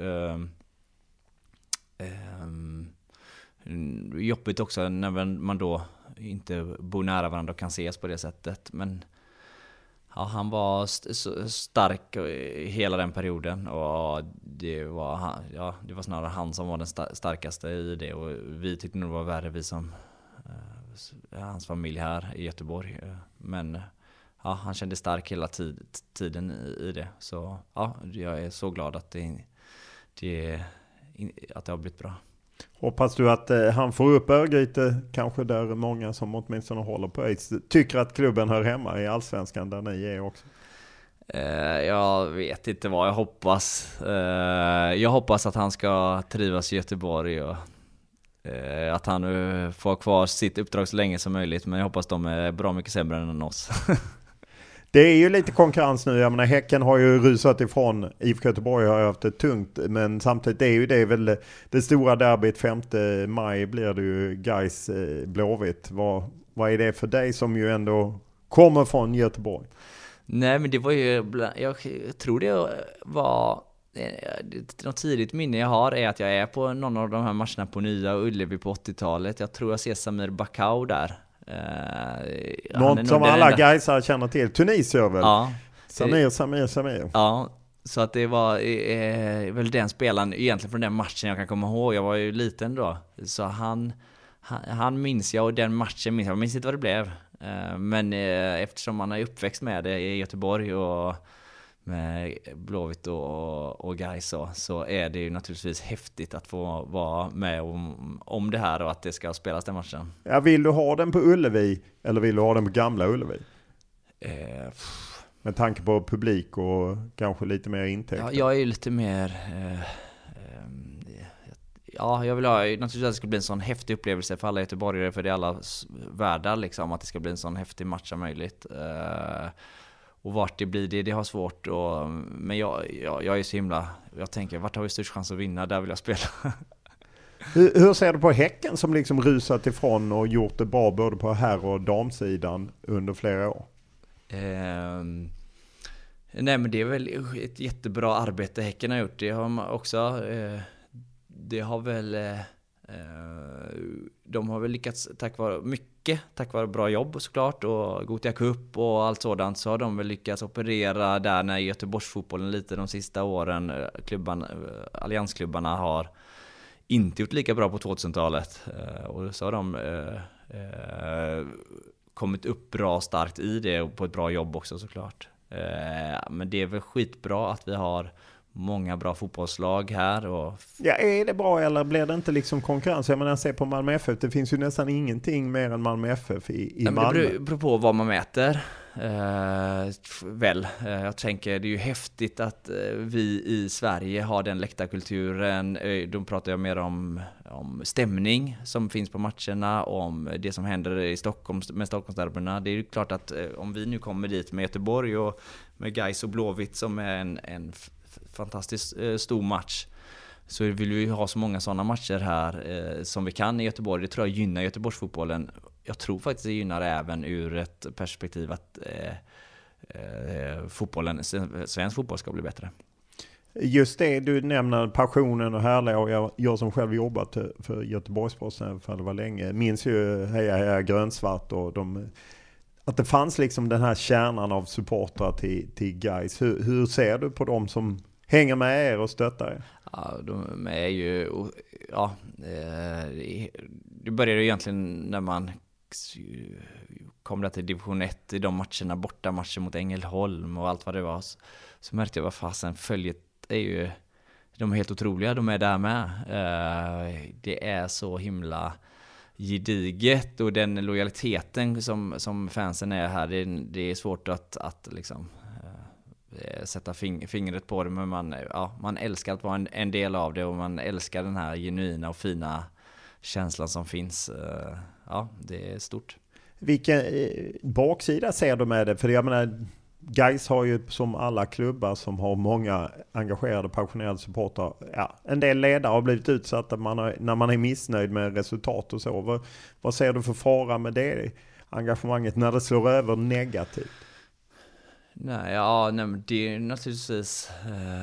Jobbigt också när man då inte bor nära varandra och kan ses på det sättet. Men ja, han var stark hela den perioden, och det var snarare han som var den starkaste i det, och vi tyckte nog det var värre, vi som hans familj här i Göteborg. Men ja, han kände stark hela tiden i det. Så ja, jag är så glad att det har blivit bra. Hoppas du att han får upp Örgryte, kanske där många som åtminstone håller på AIDS tycker att klubben hör hemma i Allsvenskan där ni är också? Jag vet inte vad jag hoppas. Jag hoppas att han ska trivas i Göteborg och att han får kvar sitt uppdrag så länge som möjligt. Men jag hoppas de är bra mycket sämre än oss. Det är ju lite konkurrens nu. Jag menar, Häcken har ju rusat ifrån. IFK Göteborg har ju haft det tungt. Men samtidigt är ju det väl det stora derbyt 5 maj blir det ju Gais Blåvitt. Vad är det för dig som ju ändå kommer från Göteborg? Nej, men det var ju... Jag tror det var... Något tidigt minne jag har är att jag är på någon av de här matcherna på Nya och Ullevi på 80-talet. Jag tror jag ser Samir Bakau där. Något som alla Gaisar känner till. Tunisier väl? Ja. Samir. Ja, så att det var väl den spelaren egentligen från den matchen jag kan komma ihåg. Jag var ju liten då. Så han minns jag, och den matchen minns jag. Jag minns inte vad det blev. Men eftersom man är uppväxt med det i Göteborg och med Blåvitt och Gais så är det ju naturligtvis häftigt att få vara med om det här och att det ska spelas den matchen. Ja, vill du ha den på Ullevi eller vill du ha den på Gamla Ullevi? Med tanke på publik och kanske lite mer intäkter. Ja, jag är ju lite mer... jag vill ha naturligtvis att det ska bli en sån häftig upplevelse för alla göteborgare, för det är alla värdar liksom, att det ska bli en sån häftig match som möjligt. Och vart det blir det har svårt. Men jag är så himla... Jag tänker, vart har vi störst chans att vinna? Där vill jag spela. Hur ser du på Häcken som liksom rusat ifrån och gjort det bra både på herr- och damsidan under flera år? Nej, men det är väl ett jättebra arbete Häcken har gjort. Det har man också... Det har väl... De har väl lyckats tack vare bra jobb såklart och Gothia Cup och allt sådant, så har de väl lyckats operera där när Göteborgsfotbollen lite de sista åren, alliansklubbarna har inte gjort lika bra på 2000-talet, och så har de kommit upp bra starkt i det och på ett bra jobb också såklart. Men det är väl skitbra att vi har många bra fotbollslag här. Ja, är det bra eller blir det inte liksom konkurrens? Jag menar, se på Malmö FF, det finns ju nästan ingenting mer än Malmö FF i Malmö. Det beror på vad man mäter. Jag tänker, det är ju häftigt att vi i Sverige har den läktarkulturen. Då pratar jag mer om stämning som finns på matcherna, om det som händer i Stockholm med Stockholmsderbyna. Det är ju klart att om vi nu kommer dit med Göteborg och med Gais och Blåvitt som är en fantastiskt stor match, så vill vi ha så många sådana matcher här som vi kan i Göteborg. Det tror jag gynnar Göteborgsfotbollen. Jag tror faktiskt det gynnar även ur ett perspektiv att svensk fotboll ska bli bättre. Just det, du nämner passionen och härliga, och jag som själv jobbat för Göteborgsposten för det var länge, minns ju Heja grönsvart och att det fanns liksom den här kärnan av supportrar till Gais. Hur ser du på dem som hänger med er och stöttar er? Ja, de är ju... Ja, det började ju egentligen när man kom det till division 1 i de matcherna, borta matcher mot Ängelholm och allt vad det var, så märkte jag vad fasen, följet är ju, de är helt otroliga, de är där med. Det är så himla gediget, och den lojaliteten som fansen är här, det är svårt att liksom sätta fingret på det, men man älskar att vara en del av det, och man älskar den här genuina och fina känslan som finns. Ja, det är stort. Vilken baksida ser du med det? För jag menar, Gais har ju som alla klubbar som har många engagerade, passionerade supportrar. Ja, en del ledare har blivit utsatta när man är missnöjd med resultat och så. Vad ser du för fara med det engagemanget när det slår över negativt? Nej, men det är naturligtvis...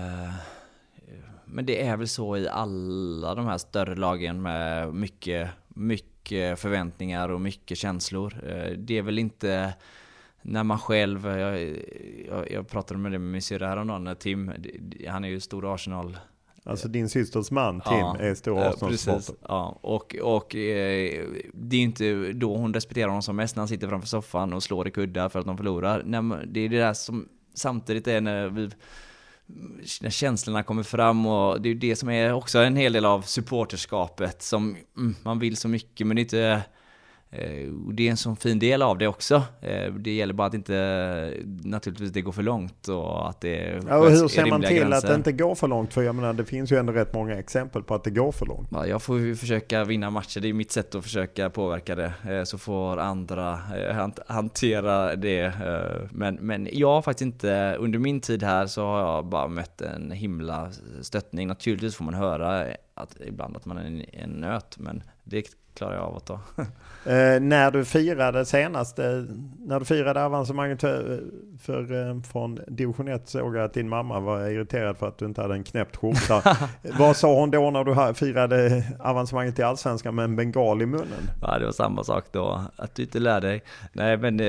men det är väl så i alla de här större lagen med mycket förväntningar och mycket känslor. Det är väl inte... När man själv, jag pratade med min syrra häromdagen, Tim, han är ju stor Arsenal. Alltså din systers man, Tim, är stor Arsenal-supporter. Ja, och det är inte då hon respekterar honom som mest, när han sitter framför soffan och slår i kuddar för att de förlorar. Det är det där som samtidigt är när känslorna kommer fram, och det är det som är också en hel del av supporterskapet, som man vill så mycket, men det är inte... Det är en sån fin del av det också. Det gäller bara att inte naturligtvis det går för långt, och att det och hur ser man till gränser. Att det inte går för långt? För jag menar, det finns ju ändå rätt många exempel på att det går för långt. Ja, jag får ju försöka vinna matcher. Det är mitt sätt att försöka påverka det. Så får andra hantera det. Men jag har faktiskt inte, under min tid här så har jag bara mött en himla stöttning. Naturligtvis får man höra ibland att man är en nöt, men det klarar jag av att ta. När du firade senast, när du firade avancemanget från division 1, såg jag att din mamma var irriterad för att du inte hade en knäppt skjorta. Vad sa hon då när du firade avancemanget till Allsvenskan med en bengal i munnen? Ja, det var samma sak då, att du inte lär dig. Nej, men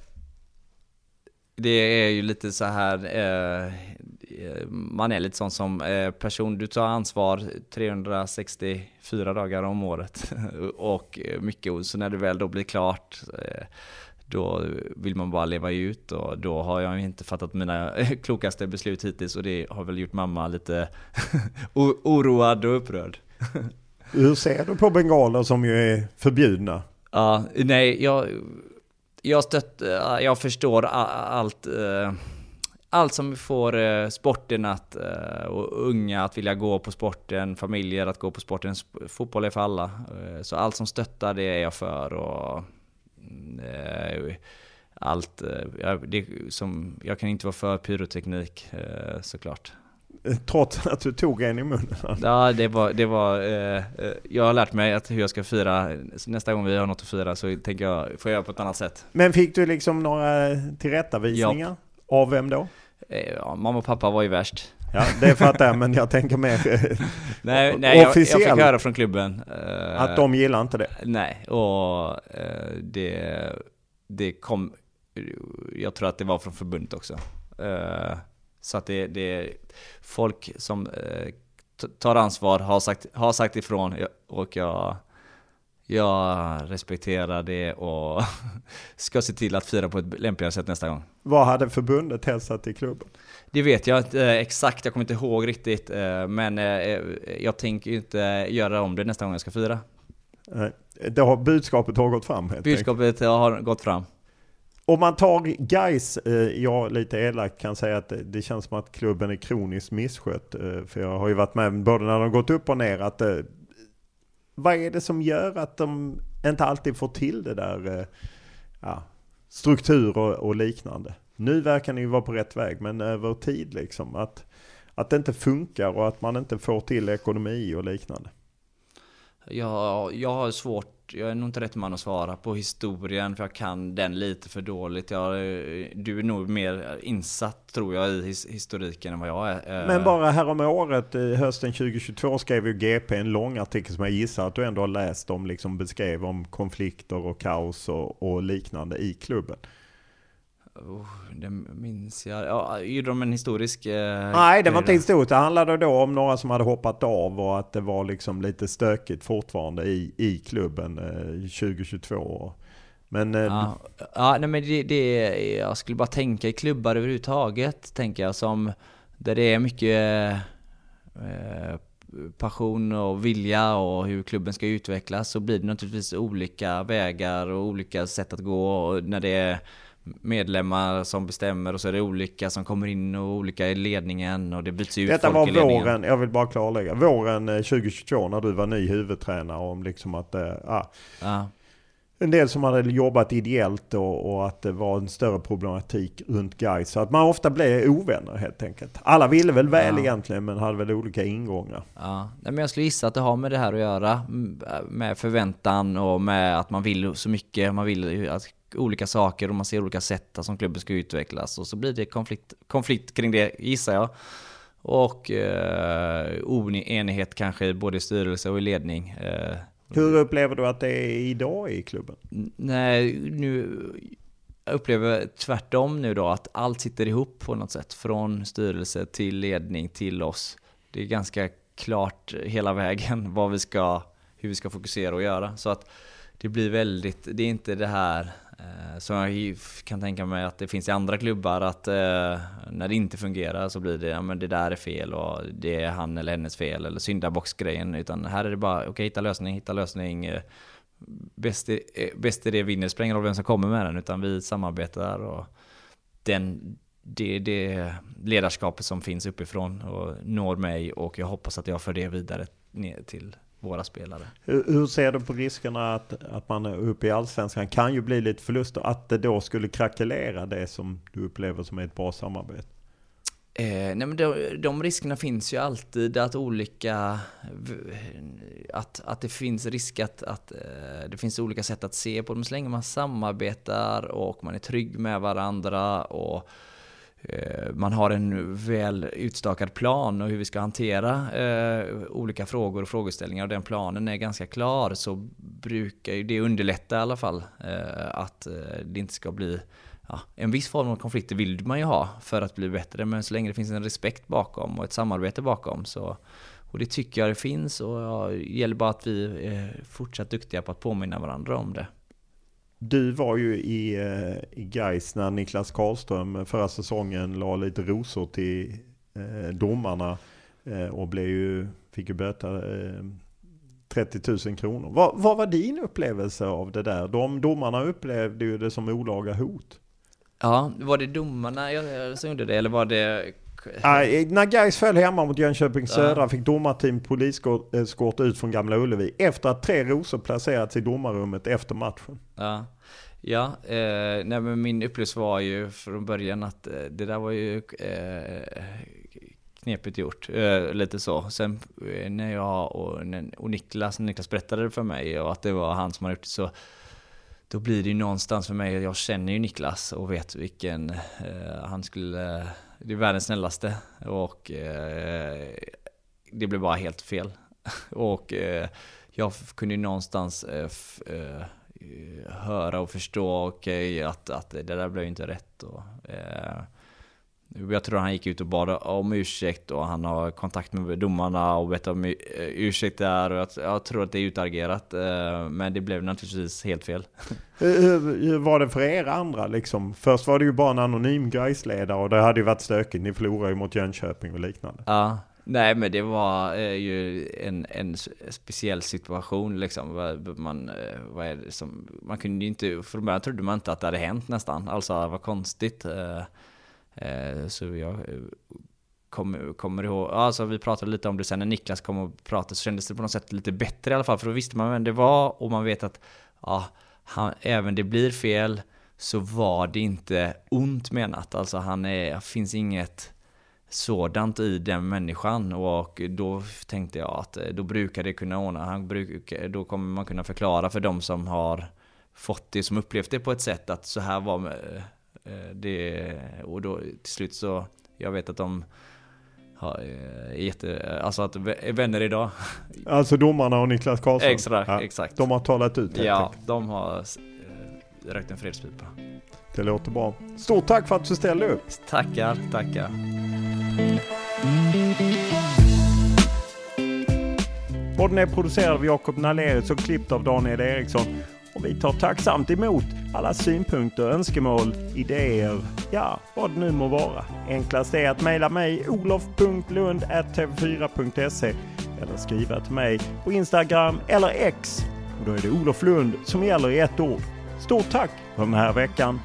det är ju lite så här, man är lite sån som person, du tar ansvar 364 dagar om året och mycket, så när det väl då blir klart, då vill man bara leva ut, och då har jag inte fattat mina klokaste beslut hittills, och det har väl gjort mamma lite oroad och upprörd. Hur ser du på bengaler som ju är förbjudna? Ja, nej, jag förstår allt som får sporten och unga att vilja gå på sporten, familjer att gå på sporten. Fotboll är för alla. Så allt som stöttar, det är jag för. Och allt, jag kan inte vara för pyroteknik, såklart. Trots att du tog en i munnen? Ja, det var jag har lärt mig att hur jag ska fira. Nästa gång vi har något att fira så tänker jag, får jag göra på ett annat sätt. Men fick du liksom några tillrättavisningar? Ja. Av vem då? Ja, mamma och pappa var ju värst. Ja, det fattar jag, men jag tänker mer nej, jag fick höra från klubben att de gillar inte det. Nej, och det kom, jag tror att det var från förbundet också. Så att det är folk som tar ansvar, har sagt ifrån, och jag respekterar det och ska se till att fira på ett lämpligare sätt nästa gång. Vad hade förbundet hälsat i klubben? Det vet jag inte exakt, jag kommer inte ihåg riktigt, men jag tänker inte göra om det nästa gång jag ska fira. Budskapet har gått fram. Budskapet har gått fram. Om man tar Gais, jag lite elakt kan säga att det känns som att klubben är kroniskt misskött. För jag har ju varit med både när de gått upp och ner. Vad är det som gör att de inte alltid får till det där struktur och liknande? Nu verkar ni ju vara på rätt väg, men över tid liksom att det inte funkar och att man inte får till ekonomi och liknande. Jag har svårt, jag är nog inte rätt man att svara på historien, för jag kan den lite för dåligt. Du är nog mer insatt, tror jag, i historiken än vad jag är. Men bara här om året, hösten 2022, skrev ju GP en lång artikel som jag gissar att du ändå har läst om, liksom beskrev om konflikter och kaos och liknande i klubben. Det minns jag. Ja, gjorde de en historisk... Nej, det var inte historiskt. Det handlade då om några som hade hoppat av och att det var liksom lite stökigt fortfarande i klubben 2022. Men, nej, men det jag skulle bara tänka i klubbar överhuvudtaget, tänker jag, som där det är mycket passion och vilja och hur klubben ska utvecklas, så blir det naturligtvis olika vägar och olika sätt att gå, och när det är medlemmar som bestämmer och så är det olika som kommer in och olika i ledningen och det byts ut. Detta folk var i ledningen. våren, jag vill bara klarlägga, våren 2022 när du var ny huvudtränare, om liksom att en del som hade jobbat ideellt och att det var en större problematik runt Gais, så att man ofta blev ovänner helt enkelt. Alla ville väl väl egentligen, men hade väl olika ingångar. Ja, men jag skulle gissa att det har med det här att göra, med förväntan och med att man vill så mycket, man vill att olika saker och man ser olika sätt som klubben ska utvecklas, och så blir det konflikt kring det, gissar jag. Och oenighet kanske både i styrelse och i ledning. Hur upplever du att det är idag i klubben? Nej, nu jag upplever tvärtom nu då, att allt sitter ihop på något sätt, från styrelse till ledning till oss. Det är ganska klart hela vägen hur vi ska fokusera och göra, så att det blir väldigt, det är inte det här som jag kan tänka mig att det finns i andra klubbar, att när det inte fungerar så blir det, men det där är fel och det är han eller hennes fel, eller syndabocksgrejen, utan här är det bara okej, hitta lösning, bäst i det vinner, spelar ingen roll vem som kommer med den, utan vi samarbetar, och det ledarskapet som finns uppifrån och når mig, och jag hoppas att jag för det vidare ner till våra spelare. Hur ser du på riskerna att man uppe i Allsvenskan kan ju bli lite förluster, att det då skulle krackelera det som du upplever som ett bra samarbete? Nej, men de riskerna finns ju alltid, att att det finns risk att det finns olika sätt att se på dem, så länge man samarbetar och man är trygg med varandra och man har en väl utstakad plan och hur vi ska hantera olika frågor och frågeställningar, och den planen är ganska klar, så brukar ju det underlätta i alla fall att det inte ska bli en viss form av konflikter vill man ju ha för att bli bättre, men så länge det finns en respekt bakom och ett samarbete bakom, så, och det tycker jag det finns, och det gäller bara att vi är fortsatt duktiga på att påminna varandra om det. Du var ju i Gais när Niklas Karlström förra säsongen la lite rosor till domarna och fick ju böta 30 000 kronor. Vad var din upplevelse av det där? De domarna upplevde ju det som olaga hot. Ja, var det domarna som gjorde det, eller var det... När Gais föll hemma mot Jönköping Södra fick domarteam polisskort ut från Gamla Ullevi efter att 3 rosor placerats i domarrummet efter matchen. Nej, men min upplevelse var ju från början att det där var ju knepigt gjort, lite så. Sen när jag och Niklas berättade det för mig och att det var han som hade gjort det, så då blir det ju någonstans för mig, jag känner ju Niklas och vet vilken han skulle, det är världens snällaste, och det blev bara helt fel. Och jag kunde ju någonstans höra och förstå att det där blev inte rätt, och jag tror han gick ut och bad om ursäkt, och han har kontakt med domarna och bett om ursäkt där, och jag tror att det är utagerat, men det blev naturligtvis helt fel. Hur var det för er andra liksom? Först var det ju bara en anonym Gais-ledare, och det hade ju varit stökigt, ni förlorade ju mot Jönköping och liknande. Ja, nej, men det var ju en speciell situation liksom. Vad är det som, man kunde ju inte, för början trodde man inte att det hade hänt nästan, alltså det var konstigt. Så jag kommer ihåg, alltså vi pratade lite om det sen när Niklas kom och pratade, så kändes det på något sätt lite bättre i alla fall, för då visste man vem det var, och man vet att även det blir fel så var det inte ont menat, alltså finns inget sådant i den människan, och då tänkte jag att då brukar det kunna ordna, då kommer man kunna förklara för dem som har fått det, som upplevt det på ett sätt, att så här var det, och då till slut så, jag vet att de har alltså att är vänner idag. Alltså domarna och Niklas Karlsson. Exakt. De har talat ut det. Ja, de har rökt en fredspipa. Det låter bra. Stort tack för att du ställde upp. Tackar. Podden är producerad av Jakob Nalerius och klippt av Daniel Eriksson. Och vi tar tacksamt emot alla synpunkter, önskemål, idéer, ja, vad det nu må vara. Enklast är att mejla mig olof.lund@tv4.se eller skriva till mig på Instagram eller X. Och då är det Olof Lund som gäller i ett ord. Stort tack för den här veckan.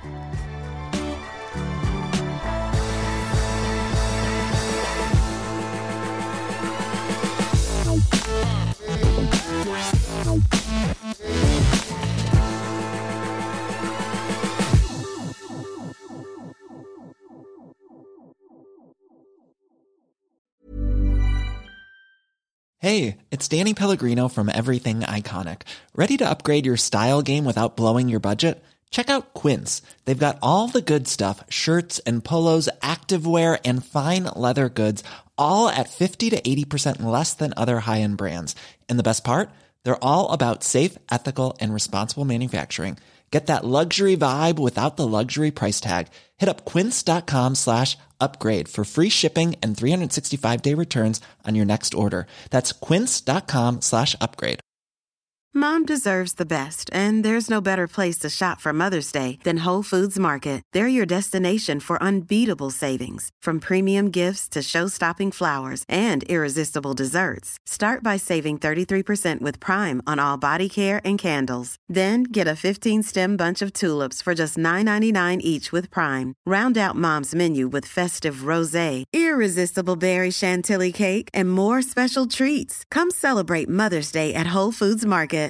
Hey, it's Danny Pellegrino from Everything Iconic. Ready to upgrade your style game without blowing your budget? Check out Quince. They've got all the good stuff, shirts and polos, activewear, and fine leather goods, all at 50 to 80% less than other high-end brands. And the best part? They're all about safe, ethical, and responsible manufacturing. Get that luxury vibe without the luxury price tag. Hit up quince.com/upgrade for free shipping and 365-day returns on your next order. That's quince.com/upgrade. Mom deserves the best, and there's no better place to shop for Mother's Day than Whole Foods Market. They're your destination for unbeatable savings, from premium gifts to show-stopping flowers and irresistible desserts. Start by saving 33% with Prime on all body care and candles. Then get a 15-stem bunch of tulips for just $9.99 each with Prime. Round out Mom's menu with festive rosé, irresistible berry chantilly cake, and more special treats. Come celebrate Mother's Day at Whole Foods Market.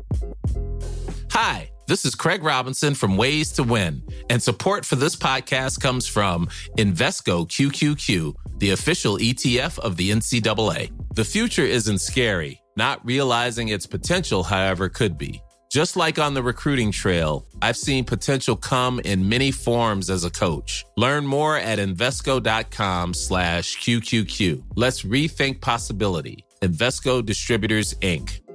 Hi, this is Craig Robinson from Ways to Win, and support for this podcast comes from Invesco QQQ, the official ETF of the NCAA. The future isn't scary. Not realizing its potential, however, could be. Just like on the recruiting trail, I've seen potential come in many forms as a coach. Learn more at Invesco.com/QQQ. Let's rethink possibility. Invesco Distributors, Inc.